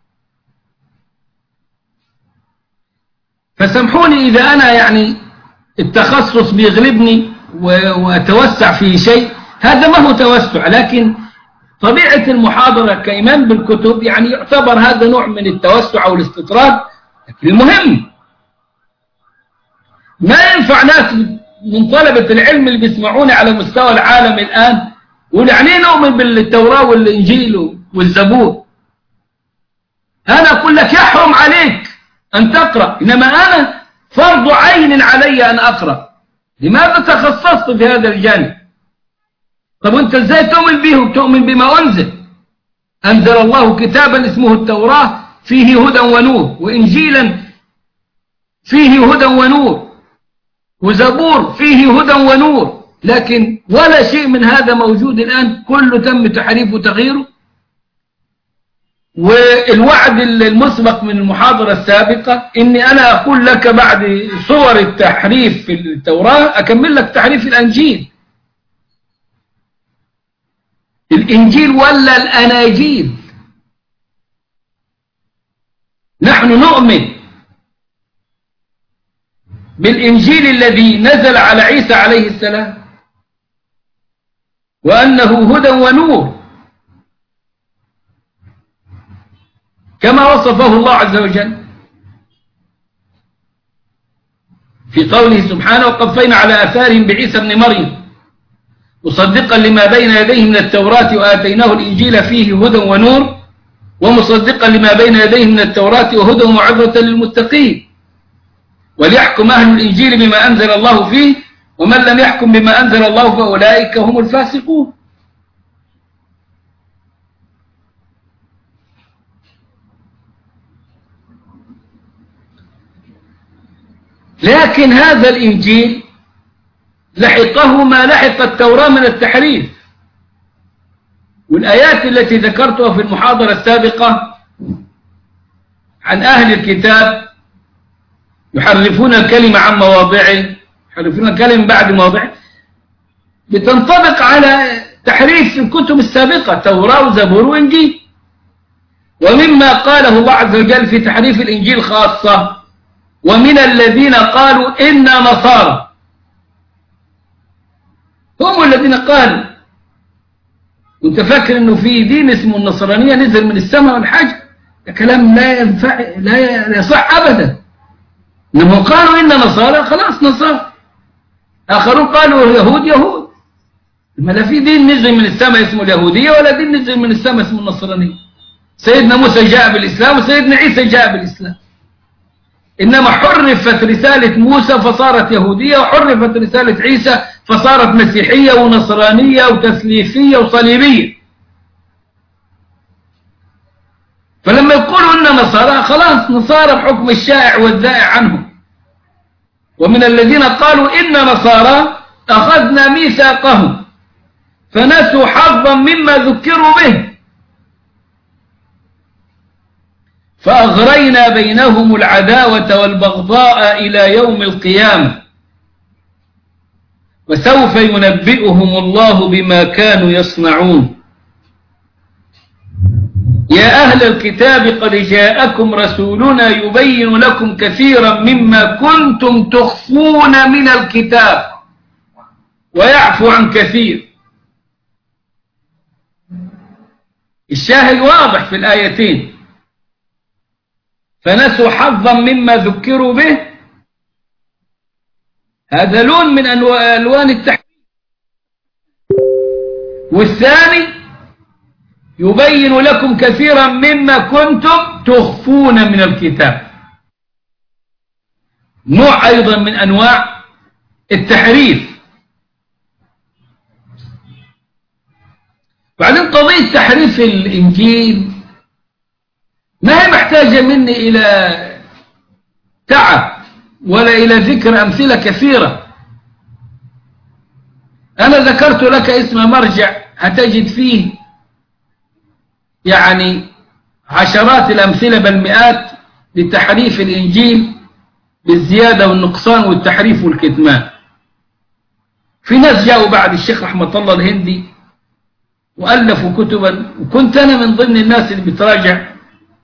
فسامحوني إذا أنا يعني التخصص بيغلبني وأتوسع في شيء، هذا ما هو توسع، لكن طبيعة المحاضرة كإيمان بالكتب يعني يعتبر هذا نوع من التوسع أو الاستطراد. لكن المهم ما ينفع ناس من طلبة العلم اللي بيسمعوني على مستوى العالم الآن يقول يعني نؤمن بالتوراة والإنجيل والزبور. أنا أقول لك يحرم عليك أن تقرأ، إنما أنا فرض عين علي أن أقرأ. لماذا تخصصت في هذا الجانب؟ طب وانت ازاي تؤمن به وتؤمن بما أنزل؟ أنزل الله كتابا اسمه التوراة فيه هدى ونور، وإنجيلا فيه هدى ونور، وزبور فيه هدى ونور، لكن ولا شيء من هذا موجود الآن، كله تم تحريف وتغييره. والوعد المسبق من المحاضرة السابقة إني أنا أقول لك بعد صور التحريف في التوراة أكمل لك تحريف الإنجيل ولا الأناجيل. نحن نؤمن بالإنجيل الذي نزل على عيسى عليه السلام وأنه هدى ونور كما وصفه الله عز وجل في قوله سبحانه: وقفينا على آثارهم بعيسى ابن مريم مصدقا لما بين يديه من التوراة وآتيناه الإنجيل فيه هدى ونور ومصدقا لما بين يديه من التوراة وهدى وموعظة للمتقين وليحكم أهل الإنجيل بما أنزل الله فيه ومن لم يحكم بما أنزل الله فأولئك هم الفاسقون. لكن هذا الإنجيل لحقه ما لحق التوراة من التحريف، والآيات التي ذكرتها في المحاضرة السابقة عن أهل الكتاب يحرفون الكلمة عن مواضعه، يحرفون الكلمة بعد مواضعه، بتنطبق على تحريف الكتب السابقة توراة وزبور وإنجيل. ومما قاله الله عز وجل في تحريف الإنجيل خاصة: ومن الذين قالوا إنا نصارى. هم الذين قالوا. وانت فاكر انه في دين اسمه النصرانية نزل من السماء والحج؟ ده كلام لا ينفع، لا يصح ابدا. انهم قالوا إنا نصارى، خلاص نصارى. اخرون قالوا يهود. ما لا في دين نزل من السماء اسمه اليهودية ولا دين نزل من السماء اسمه النصرانية. سيدنا موسى جاء بالإسلام وسيدنا عيسى جاء بالإسلام، إنما حرفت رسالة موسى فصارت يهودية، وحرفت رسالة عيسى فصارت مسيحية ونصرانية وتثليثية وصليبية. فلما يقولوا إن نصارى، خلاص نصارى بحكم الشائع والذائع عنهم. ومن الذين قالوا إن نصارى أخذنا ميثاقهم فنسوا حظا مما ذكروا به فأغرينا بينهم العداوة والبغضاء إلى يوم القيامة وسوف ينبئهم الله بما كانوا يصنعون. يا أهل الكتاب قد جاءكم رسولنا يبين لكم كثيرا مما كنتم تخفون من الكتاب ويعفو عن كثير. الشاهد واضح في الآيتين: فنسوا حظا مما ذكروا به، هذا لون من ألوان التحريف. والثاني يبين لكم كثيرا مما كنتم تخفون من الكتاب، نوع أيضا من أنواع التحريف. بعدين قضية تحريف الإنجيل ما هي محتاجة مني إلى تعب ولا إلى ذكر أمثلة كثيرة. أنا ذكرت لك اسم مرجع هتجد فيه يعني عشرات الأمثلة بل مئات لتحريف الإنجيل بالزيادة والنقصان والتحريف والكتمان. في ناس جاءوا بعد الشيخ رحمة الله الهندي وألفوا كتبا، وكنت أنا من ضمن الناس اللي بتراجع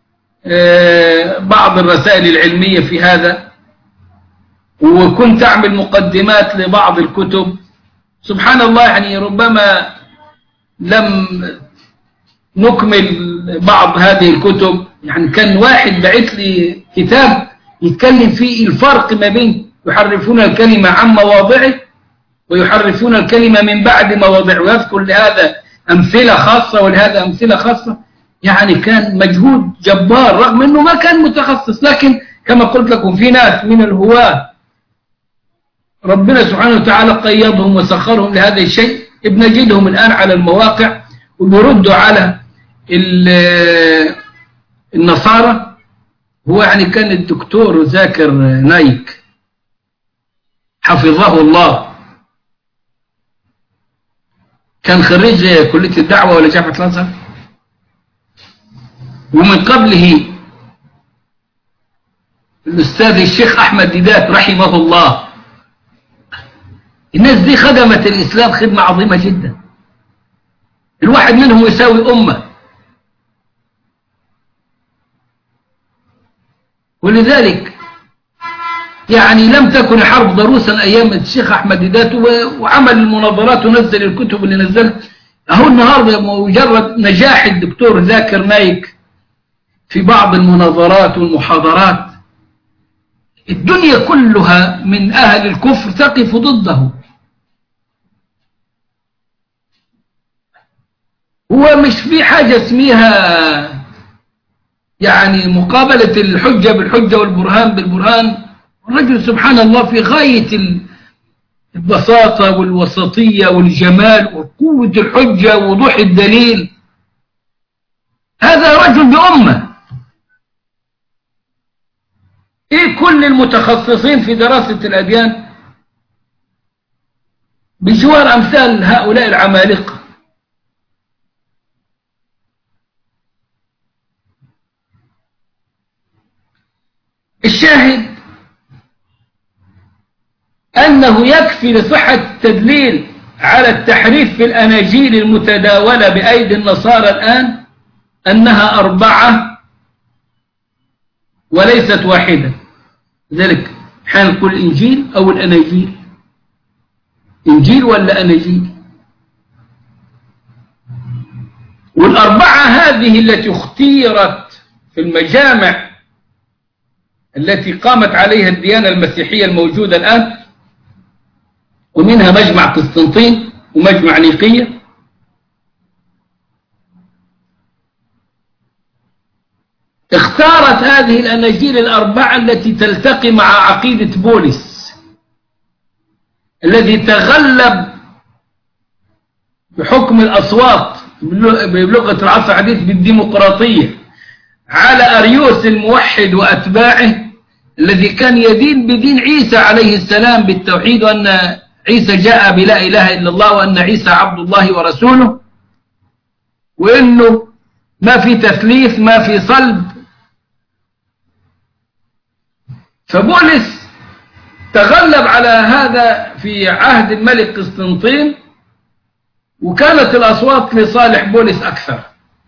بعض الرسائل العلمية في هذا، وكنت أعمل مقدمات لبعض الكتب. سبحان الله، يعني ربما لم نكمل بعض هذه الكتب. يعني كان واحد بعت لي كتاب يتكلم فيه الفرق ما بين يحرفون الكلمة عن مواضعه ويحرفون الكلمة من بعد مواضعه، ويذكر لهذا أمثلة خاصة ولهذا أمثلة خاصة. يعني كان مجهود جبار رغم أنه ما كان متخصص، لكن كما قلت لكم في ناس من الهواة ربنا سبحانه وتعالى قيضهم وسخرهم لهذا الشيء، بنجدهم الآن على المواقع وبيردوا على النصارى. هو يعني كان الدكتور ذاكر نايك حفظه الله، كان خريج كلية الدعوة ولا جامعة الأزهر، ومن قبله الأستاذ الشيخ أحمد ديدات رحمه الله. الناس دي خدمت الإسلام خدمة عظيمة جدا، الواحد منهم يساوي أمة. ولذلك يعني لم تكن الحرب ضروسا أيام الشيخ أحمد ديدات، وعمل المناظرات ونزل الكتب اللي نزلها. أهو النهاردة مجرد نجاح الدكتور ذاكر نايك في بعض المناظرات والمحاضرات، الدنيا كلها من أهل الكفر تقف ضده. هو مش في حاجة اسمها يعني مقابلة الحجة بالحجة والبرهان بالبرهان. الرجل سبحان الله في غاية البساطة والوسطية والجمال وقوة الحجة ووضوح الدليل. هذا رجل بأمة. إيه كل المتخصصين في دراسة الأديان بجوار أمثال هؤلاء العمالقة؟ الشاهد أنه يكفي لصحة التدليل على التحريف في الأناجيل المتداولة بأيدي النصارى الآن أنها 4 وليست واحدة. لذلك حين نقول إنجيل أو الأناجيل، إنجيل ولا أناجيل. وال4 هذه التي اختيرت في المجامع التي قامت عليها الديانة المسيحية الموجودة الآن، ومنها مجمع قسطنطين ومجمع نيقية، اختارت هذه الأناجيل 4 التي تلتقي مع عقيدة بولس الذي تغلب بحكم الأصوات بلغة العصر الحديث بالديمقراطية على أريوس الموحد وأتباعه، الذي كان يدين بدين عيسى عليه السلام بالتوحيد، وأن عيسى جاء بلا إله إلا الله، وأن عيسى عبد الله ورسوله، وإنه ما في تثليث ما في صلب. فبولس تغلب على هذا في عهد الملك قسطنطين، وكانت الأصوات لصالح بولس أكثر،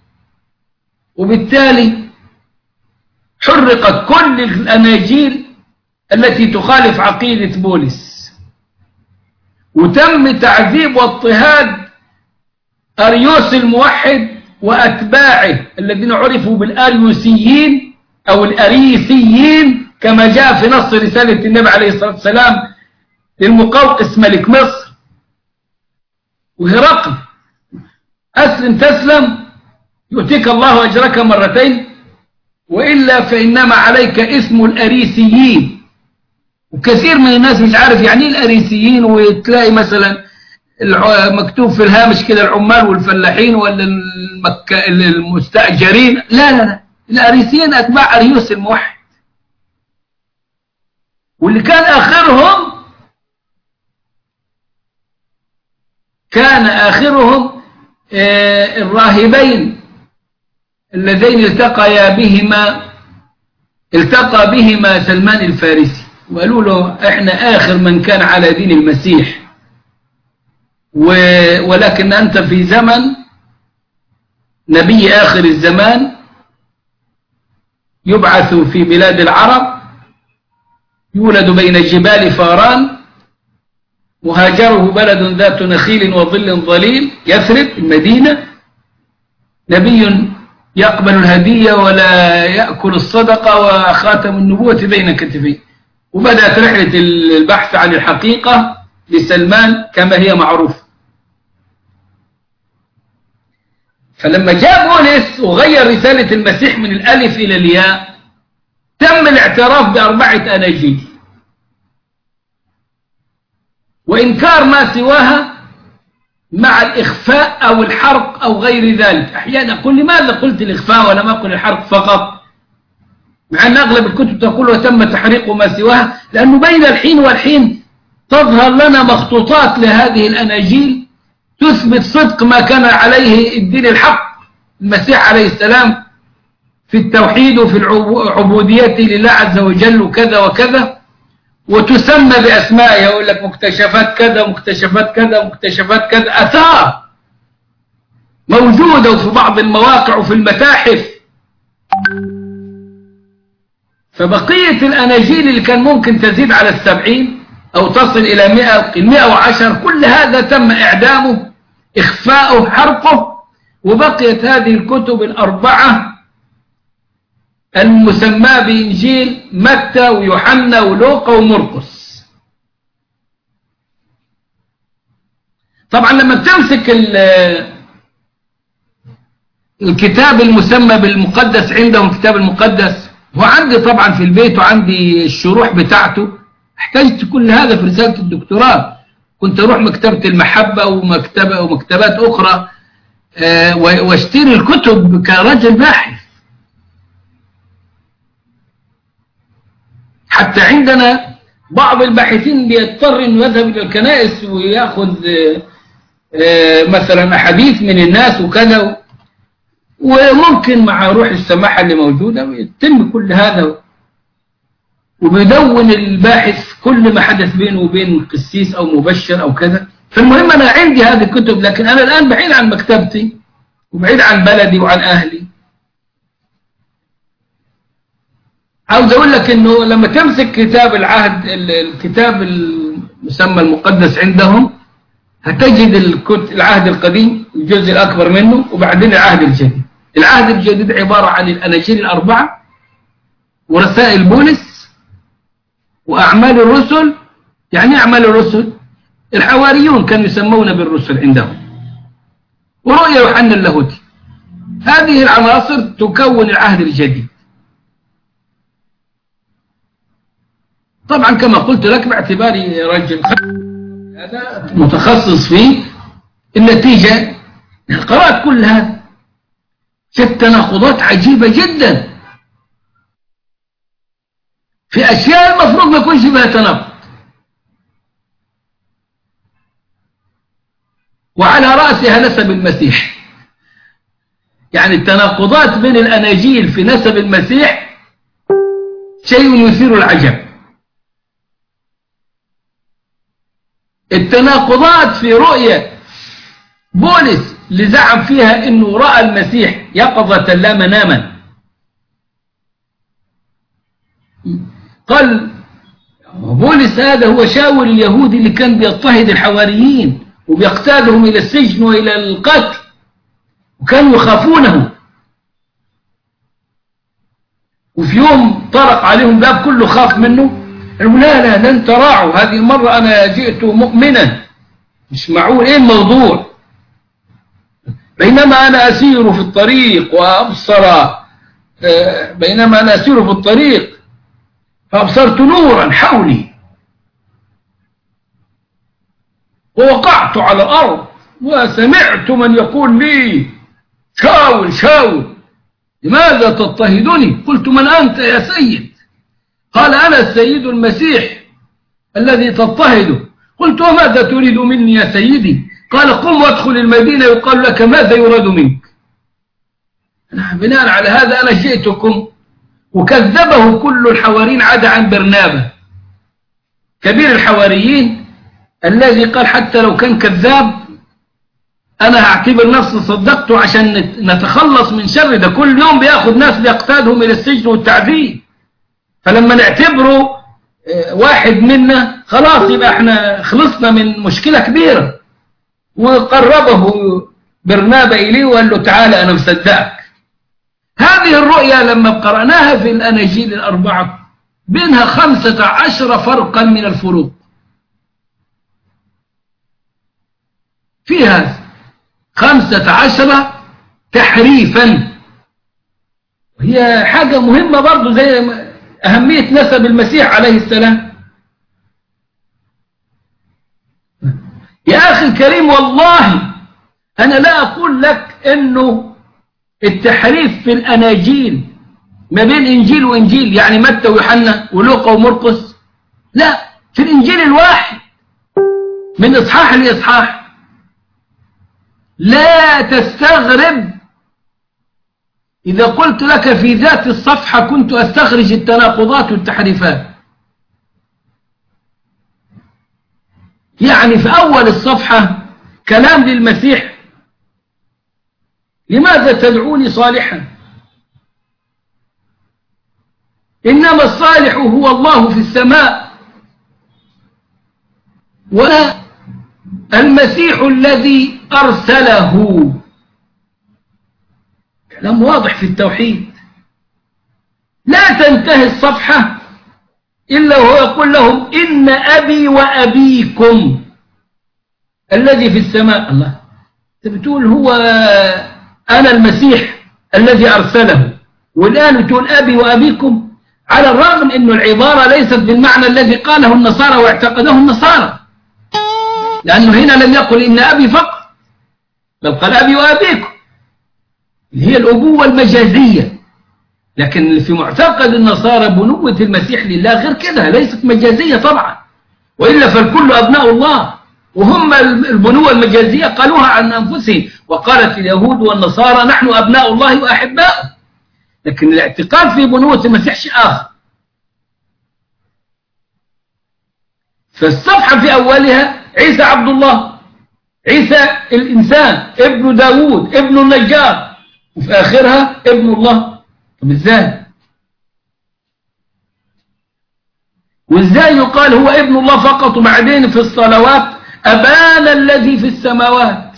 وبالتالي حرقت كل الأناجيل التي تخالف عقيدة بولس، وتم تعذيب واضطهاد أريوس الموحد وأتباعه الذين عرفوا بالأريوسيين أو الأريسيين، كما جاء في نص رسالة النبي عليه الصلاة والسلام للمقوقس ملك مصر وهرقل: أسلم تسلم يؤتيك الله أجرك 2، وإلا فإنما عليك اسم الأريسيين. وكثير من الناس مش عارف يعني ايه الأريسيين، وتلاقي مثلا مكتوب في الهامش كده العمال والفلاحين ولا المستأجرين. لا لا لا، الأريسيين أتباع أريوس الموحد، واللي كان آخرهم الراهبين اللذين التقى بهما سلمان الفارسي، وقالوا له احنا آخر من كان على دين المسيح، ولكن أنت في زمن نبي آخر الزمان يبعث في بلاد العرب، يولد بين جبال فاران، مهاجره بلد ذات نخيل وظل ظليل، يثرب المدينة، نبي يقبل الهدية ولا يأكل الصدقة، وخاتم النبوة بين كتفيه. وبدأت رحلة البحث عن الحقيقة لسلمان كما هي معروف. فلما جاء بولس وغير رسالة المسيح من الألف إلى الياء، تم الاعتراف ب4 أناجيل وإنكار ما سواها مع الإخفاء أو الحرق أو غير ذلك. أحيانا أقول لماذا قلت الإخفاء ولم أقل الحرق فقط، مع أن أغلب الكتب تقول وتم تحريق ما سواها، لأنه بين الحين والحين تظهر لنا مخطوطات لهذه الأناجيل تثبت صدق ما كان عليه الدين الحق المسيح عليه السلام في التوحيد وفي عبوديته لله عز وجل وكذا وكذا، وتسمى بأسماء، يقول لك مكتشفات كذا مكتشفات كذا مكتشفات كذا، أثار موجودة في بعض المواقع وفي المتاحف. فبقية الأناجيل اللي كان ممكن تزيد على 70 أو تصل إلى 110 كل هذا تم إعدامه، إخفاؤه، حرقه، وبقيت هذه الكتب ال4 المسمى بإنجيل متى ويوحنا ولوقا ومرقس. طبعا لما بتمسك الكتاب المسمى بالمقدس عندهم، الكتاب المقدس، وعندي طبعا في البيت وعندي الشروح بتاعته، احتجت كل هذا في رسالة الدكتوراه. كنت أروح مكتبة المحبة ومكتبات أخرى واشتري الكتب كرجل باحث. حتى عندنا بعض الباحثين بيضطر انه يذهب الى الكنائس وياخذ مثلا احاديث من الناس وكذا، وممكن مع روح السماحه اللي موجوده يتم كل هذا، وبيدون الباحث كل ما حدث بينه وبين قسيس او مبشر او كذا. فالمهم انا عندي هذه الكتب، لكن انا الان بعيد عن مكتبتي وبعيد عن بلدي وعن اهلي. عاوز اقول لك انه لما تمسك كتاب العهد، الكتاب المسمى المقدس عندهم، هتجد العهد القديم الجزء الاكبر منه، وبعدين العهد الجديد. العهد الجديد عبارة عن الاناجيل ال4 ورسائل بولس واعمال الرسل. يعني اعمال الرسل الحواريون كانوا يسمون بالرسل عندهم، ورؤيا يوحنا اللاهوتي. هذه العناصر تكون العهد الجديد. طبعا كما قلت لك باعتباري رجل هذا متخصص فيه، النتيجة قرأت كل هذا، شفت تناقضات عجيبة جدا في أشياء المفروض ما يكونش فيها تناقض. وعلى رأسها نسب المسيح. يعني التناقضات بين الأناجيل في نسب المسيح شيء يثير العجب. التناقضات في رؤية بولس اللي زعم فيها انه رأى المسيح يقظة لا مناما. قال بولس هذا هو شاول اليهودي اللي كان بيضطهد الحواريين وبيقتادهم الى السجن والى القتل، وكانوا يخافونه. وفي يوم طرق عليهم باب كله خاف منه، قالوا لا لن تراعوا، هذه المرة أنا جئت مؤمنا، مش معقول، إيه الموضوع؟ بينما أنا أسير في الطريق وأبصر، بينما أنا أسير في الطريق فأبصرت نورا حولي ووقعت على الأرض وسمعت من يقول لي شاول شاول لماذا تضطهدني؟ قلت من أنت يا سيد؟ قال أنا السيد المسيح الذي تضطهده. قلت وماذا تريد مني يا سيدي؟ قال قم وادخل المدينة يقال لك ماذا يراد منك. بناء على هذا أنا جئتكم. وكذبه كل الحواريين عدا عن برنابا كبير الحواريين، الذي قال حتى لو كان كذاب أنا هعتبر نفسي صدقته عشان نتخلص من شر ده. كل يوم بياخد ناس بيقتادهم إلى السجن والتعذيب، فلما نعتبره واحد منا خلاص يبقى احنا خلصنا من مشكلة كبيرة. وقربه برنابا إليه وقال له تعالى أنا مصدقك. هذه الرؤيا لما قرأناها في الأناجيل ال4 بينها 15 فرقا من الفروق، فيها 15 تحريفا. هي حاجة مهمة برضو، زي أهمية نسب المسيح عليه السلام. يا أخي الكريم، والله أنا لا أقول لك أنه التحريف في الأناجيل ما بين إنجيل وإنجيل، يعني متى ويوحنا ولوقا ومرقس، لا، في الإنجيل الواحد من إصحاح لإصحاح. لا تستغرب إذا قلت لك في ذات الصفحة كنت أستخرج التناقضات والتحريفات. يعني في أول الصفحة كلام للمسيح: لماذا تدعوني صالحا؟ إنما الصالح هو الله في السماء، وأنا المسيح الذي أرسله. كلام واضح في التوحيد. لا تنتهي الصفحة إلا وهو يقول لهم: إن أبي وأبيكم الذي في السماء. الله، أنت بتقول هو أنا المسيح الذي أرسله، والآن بتقول أبي وأبيكم، على الرغم من أن العبارة ليست بالمعنى الذي قاله النصارى واعتقده النصارى، لأنه هنا لم يقل إن أبي فقط، بل قال أبي وأبيكم، هي الأبوة المجازية. لكن في معتقد النصارى بنوة المسيح لله غير كده، ليست مجازية طبعا، وإلا فالكل أبناء الله، وهم البنوة المجازية قالوها عن أنفسهم، وقالت اليهود والنصارى نحن أبناء الله وأحباؤه. لكن الاعتقاد في بنوة المسيح شيء آخر. فالصفحة في أولها عيسى عبد الله، عيسى الإنسان، ابن داود، ابن النجار، وفي آخرها ابن الله. طب إزاي؟ وإزاي يقال هو ابن الله فقط وبعدين في الصلوات أبانا الذي في السماوات؟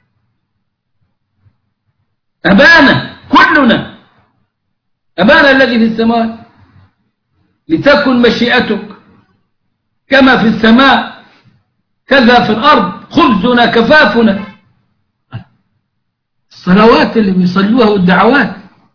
أبانا كلنا، أبانا الذي في السماوات، لتكن مشيئتك كما في السماء كذا في الأرض، خبزنا كفافنا. الصلوات اللي بيصلوها والدعوات،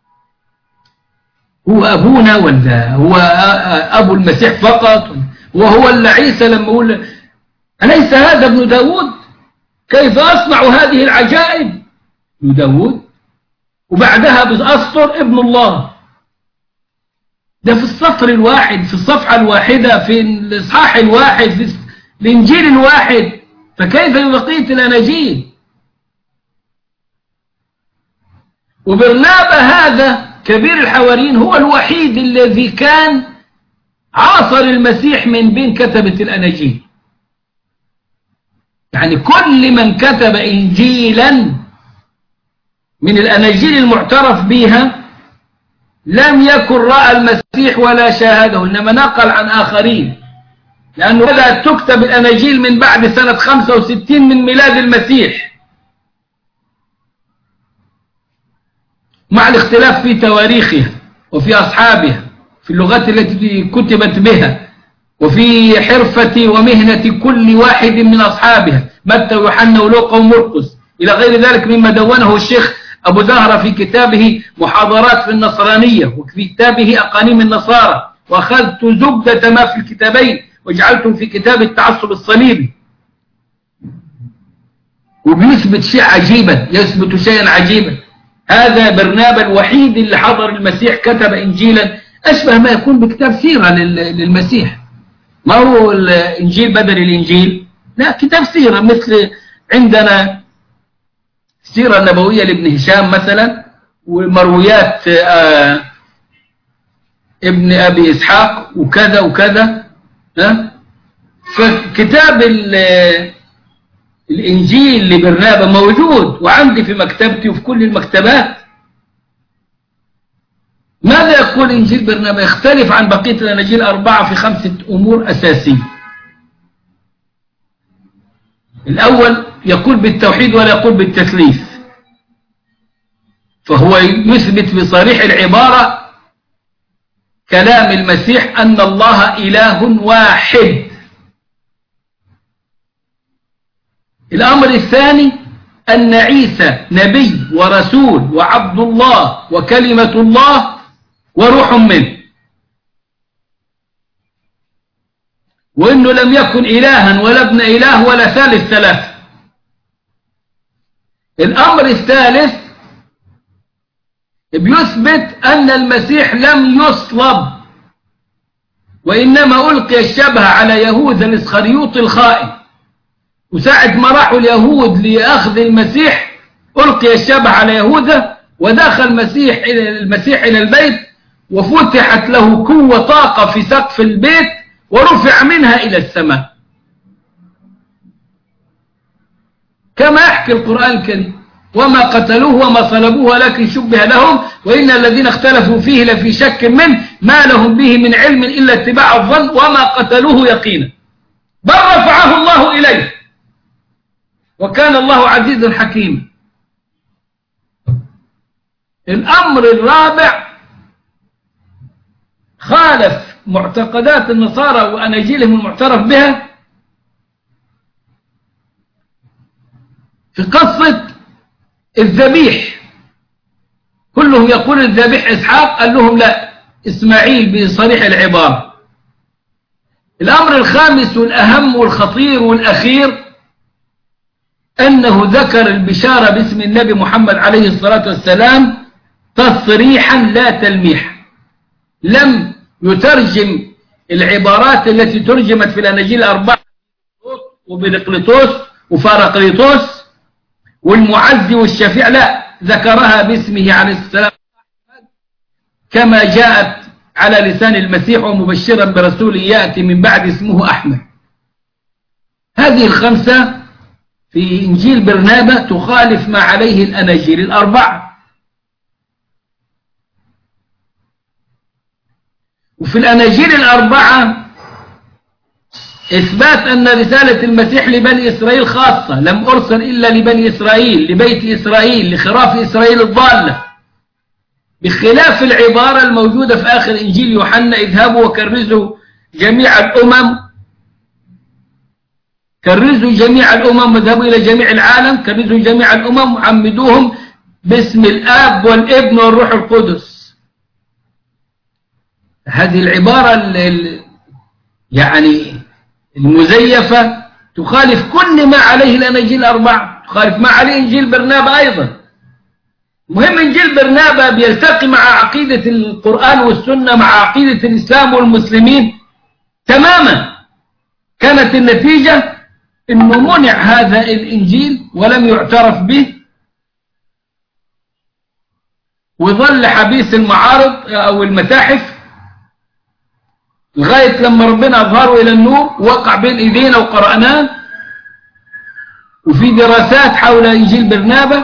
هو أبونا ولا هو أبو المسيح فقط؟ وهو اللي عيسى لما يقول أليس هذا ابن داود؟ كيف أصنع هذه العجائب؟ ابن داود، وبعدها بأسطر ابن الله. ده في السطر الواحد، في الصفحة الواحدة، في الإصحاح الواحد، في الإنجيل الواحد، فكيف بقية الأناجيل؟ وبرنابا هذا كبير الحواريين هو الوحيد الذي كان عاصر المسيح من بين كتبة الأناجيل. يعني كل من كتب إنجيلا من الأناجيل المعترف بها لم يكن رأى المسيح ولا شاهده، إنما نقل عن آخرين، لأنه بدأت تكتب الأناجيل من بعد سنة 65 من ميلاد المسيح، مع الاختلاف في تواريخها وفي أصحابها، في اللغات التي كتبت بها، وفي حرفة ومهنة كل واحد من أصحابها، متى ويوحنا ولوقا ومرقس إلى غير ذلك مما دونه الشيخ أبو زهرة في كتابه محاضرات في النصرانية، وفي كتابه أقانيم النصارى. وأخذت زبدة ما في الكتابين وجعلته في كتاب التعصب الصليبي. وبيثبت شيء عجيبا، يثبت شيئا عجيبا. هذا برنابا الوحيد اللي حضر المسيح كتب إنجيلا أشبه ما يكون بكتاب سيرة للمسيح. ما هو الإنجيل بدل الإنجيل، لا، كتاب سيرة، مثل عندنا السيرة النبوية لابن هشام مثلا، ومرويات ابن أبي إسحاق وكذا وكذا. فكتاب الإنجيل لبرنابا موجود وعندي في مكتبتي وفي كل المكتبات. ماذا يقول إنجيل برنابا؟ يختلف عن بقية الأناجيل 4 في 5 أمور أساسية. الأول يقول بالتوحيد ولا يقول بالتثليث، فهو يثبت بصريح العبارة كلام المسيح أن الله إله واحد. الأمر الثاني أن عيسى نبي ورسول وعبد الله وكلمة الله وروح منه. وإنه لم يكن إلها ولا ابن إله ولا ثالث ثلاثة. الأمر الثالث بيثبت أن المسيح لم يصلب، وإنما ألقي الشبه على يهوذا الإسخريوطي الخائن، وساعة ما راحوا اليهود لأخذ المسيح ألقي الشبه على يهوذا، ودخل المسيح إلى البيت، وفتحت له قوة طاقة في سقف البيت ورفع منها إلى السماء، كما يحكي القرآن الكريم: وما قتلوه وما صلبوه ولكن شبه لهم وإن الذين اختلفوا فيه لفي شك منه ما لهم به من علم إلا اتباع الظن وما قتلوه يقينا بل رفعه الله إليه وكان الله عزيزا حكيما. الأمر الرابع خالف معتقدات النصارى وأناجيلهم المعترف بها في قصة الذبيح. كلهم يقول الذبيح إسحاق، قال لهم لا، إسماعيل بصريح العبارة. الأمر الخامس والأهم والخطير والأخير أنه ذكر البشارة باسم النبي محمد عليه الصلاة والسلام تصريحا لا تلميحا، لم يترجم العبارات التي ترجمت في الأناجيل الأربعة وبرقليطوس وفارقليطوس والمعزي والشفيع، لا، ذكرها باسمه عليه السلام كما جاءت على لسان المسيح ومبشرا برسول يأتي من بعد اسمه أحمد. هذه الخمسة في إنجيل برنابا تخالف ما عليه الأناجيل الأربعة. وفي الأناجيل الأربعة إثبات أن رسالة المسيح لبني إسرائيل خاصة، لم أرسل إلا لبني إسرائيل، لبيت إسرائيل، لخراف إسرائيل الضالة، بخلاف العبارة الموجودة في آخر إنجيل يوحنا: اذهبوا وكرزوا جميع الأمم، كرزوا جميع الأمم واذهبوا إلى جميع العالم، كرزوا جميع الأمم وعمدوهم باسم الآب والابن والروح القدس. هذه العبارة يعني المزيفة تخالف كل ما عليه الأناجيل الأربعة، تخالف ما عليه إنجيل برنابا أيضا. مهم إنجيل برنابا بيلتقي مع عقيدة القرآن والسنة، مع عقيدة الإسلام والمسلمين تماما. كانت النتيجة إنه منع هذا الإنجيل ولم يعترف به، وظل حبيس المعارض أو المتاحف لغاية لما ربنا أظهره إلى النور، وقع بين إيدينا وقرأناه. وفي دراسات حول إنجيل برنابا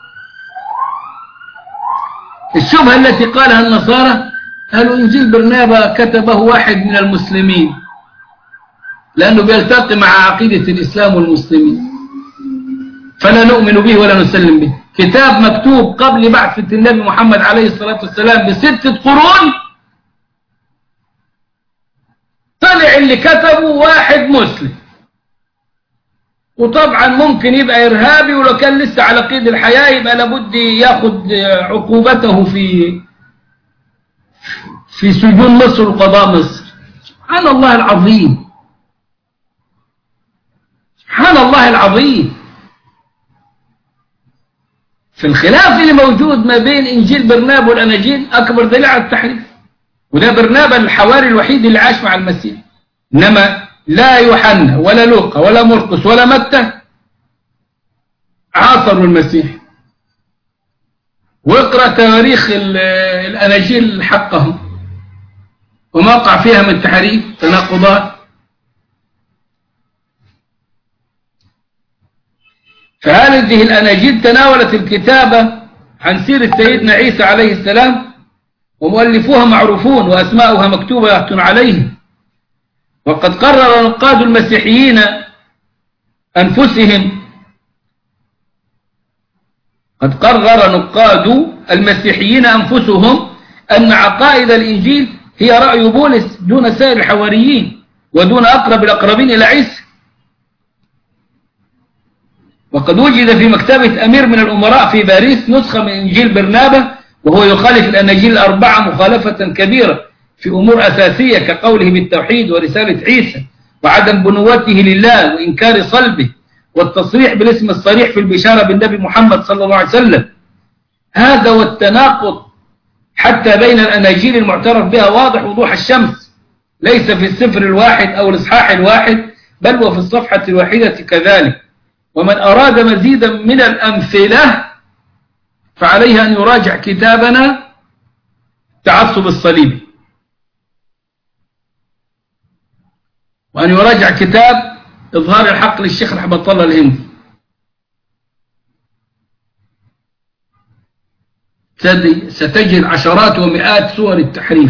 الشبهة التي قالها النصارى، قالوا إنجيل برنابا كتبه واحد من المسلمين لأنه بيلتقي مع عقيدة الإسلام والمسلمين، فلا نؤمن به ولا نسلم به. كتاب مكتوب قبل بعثة النبي محمد عليه الصلاة والسلام ب6 قرون، طلع اللي كتبه واحد مسلم. وطبعا ممكن يبقى إرهابي، ولو كان لسه على قيد الحياة يبقى لابد ياخد عقوبته في سجون مصر وقضاء مصر. سبحان الله العظيم، سبحان الله العظيم. في الخلاف اللي موجود ما بين إنجيل برنابا والأناجيل أكبر دليل على التحريف. وده برنابا الحواري الوحيد اللي عاش مع المسيح، إنما لا يوحنا ولا لوقا ولا مرقس ولا متى عاصروا المسيح. واقرأ تواريخ الأناجيل حقهم وما وقع فيها من تحريف تناقضات. فهذه الأناجيل تناولت الكتابة عن سيرة سيدنا عيسى عليه السلام، ومؤلفوها معروفون وأسماؤها مكتوبة عليهم. وقد قرر نقاد المسيحيين أنفسهم، قد قرر نقاد المسيحيين أنفسهم أن عقائد الإنجيل هي رأي بولس دون سائر الحواريين ودون أقرب الأقربين إلى عيسى. وقد وجد في مكتبة أمير من الأمراء في باريس نسخة من إنجيل برنابا، وهو يخالف الأناجيل الأربعة مخالفة كبيرة في أمور أساسية كقوله بالتوحيد ورسالة عيسى وعدم بنوته لله وإنكار صلبه والتصريح بالاسم الصريح في البشارة بالنبي محمد صلى الله عليه وسلم. هذا والتناقض حتى بين الأناجيل المعترف بها واضح وضوح الشمس، ليس في السفر الواحد أو الإصحاح الواحد، بل وفي الصفحة الواحدة كذلك. ومن أراد مزيدا من الأمثلة فعليه أن يراجع كتابنا التعصب الصليبي، وأن يراجع كتاب إظهار الحق للشيخ رحمة الله الهندي. ستجد عشرات ومئات صور التحريف.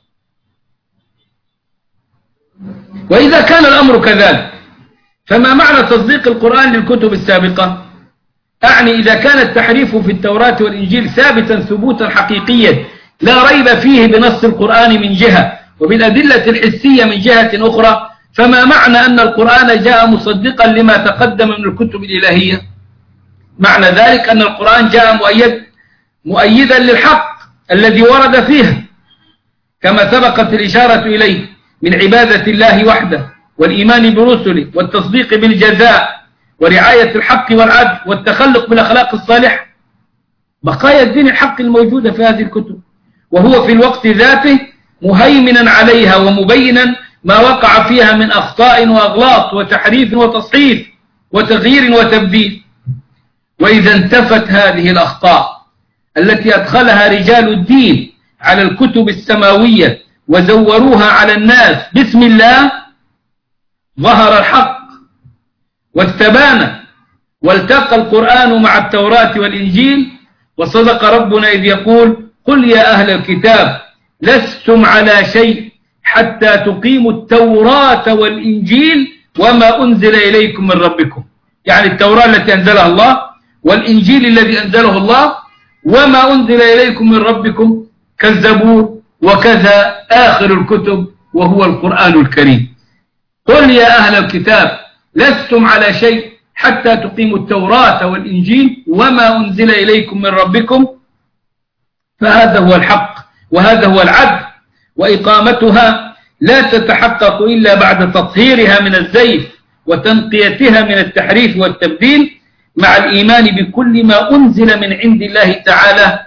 وإذا كان الأمر كذلك فما معنى تصديق القرآن للكتب السابقة؟ أعني إذا كان التحريف في التوراة والإنجيل ثابتا ثبوتا حقيقيا لا ريب فيه بنص القرآن من جهة وبالأدلة الحسية من جهة أخرى، فما معنى أن القرآن جاء مصدقا لما تقدم من الكتب الإلهية؟ معنى ذلك أن القرآن جاء مؤيدا للحق الذي ورد فيه، كما سبقت الإشارة إليه من عبادة الله وحده والإيمان برسله والتصديق بالجزاء ورعاية الحق والعدل والتخلق بالأخلاق الصالحة، بقايا الدين الحق الموجودة في هذه الكتب، وهو في الوقت ذاته مهيمنا عليها ومبينا ما وقع فيها من أخطاء وأغلاط وتحريف وتصحيف وتغيير وتبديل. وإذا انتفت هذه الأخطاء التي أدخلها رجال الدين على الكتب السماوية وزوروها على الناس باسم الله، ظهر الحق واستبان والتقى القرآن مع التوراة والإنجيل. وصدق ربنا إذ يقول: قل يا أهل الكتاب لستم على شيء حتى تقيموا التوراة والإنجيل وما أنزل إليكم من ربكم. يعني التوراة التي أنزلها الله والإنجيل الذي أنزله الله وما أنزل إليكم من ربكم كالزبور وكذا آخر الكتب وهو القرآن الكريم. قل يا أهل الكتاب لستم على شيء حتى تقيموا التوراة والإنجيل وما أنزل إليكم من ربكم، فهذا هو الحق وهذا هو العدل، وإقامتها لا تتحقق إلا بعد تطهيرها من الزيف وتنقيتها من التحريف والتبديل، مع الإيمان بكل ما أنزل من عند الله تعالى،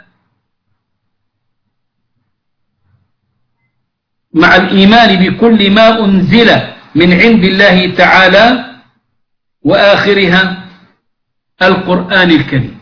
مع الإيمان بكل ما أنزل من عند الله تعالى، وآخرها القرآن الكريم.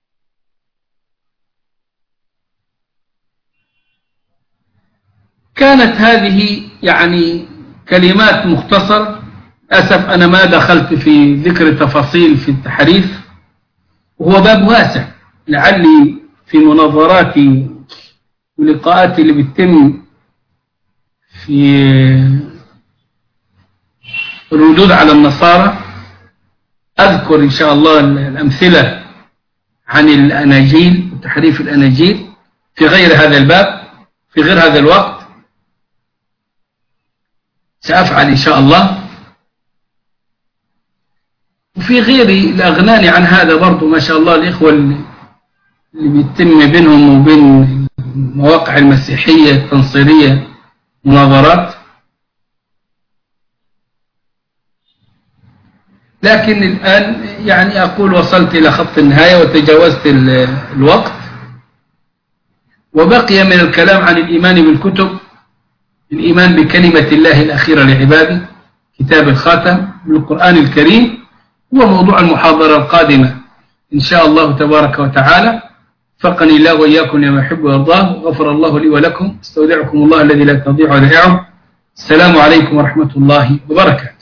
كانت هذه يعني كلمات مختصرة. أسف أنا ما دخلت في ذكر تفاصيل في التحريف، وهو باب واسع، لعلي في مناظراتي ولقاءاتي اللي بتتم في الردود على النصارى أذكر إن شاء الله الأمثلة عن الأناجيل وتحريف الأناجيل في غير هذا الباب، في غير هذا الوقت سأفعل إن شاء الله. وفي غيري لأغناني عن هذا برضو ما شاء الله الإخوة اللي بيتم بينهم وبين المواقع المسيحية التنصيرية مناظرات، لكن الآن يعني أقول وصلت إلى خط النهاية وتجاوزت الوقت، وبقي من الكلام عن الإيمان بالكتب الإيمان بكلمة الله الأخيرة لعباده، كتاب الخاتم بالقرآن الكريم، هو موضوع المحاضرة القادمة إن شاء الله تبارك وتعالى. فقني الله وإياكم لما يحب ويرضاه، وغفر الله لي ولكم. استودعكم الله الذي لا تضيع ودائعه. السلام عليكم ورحمة الله وبركاته.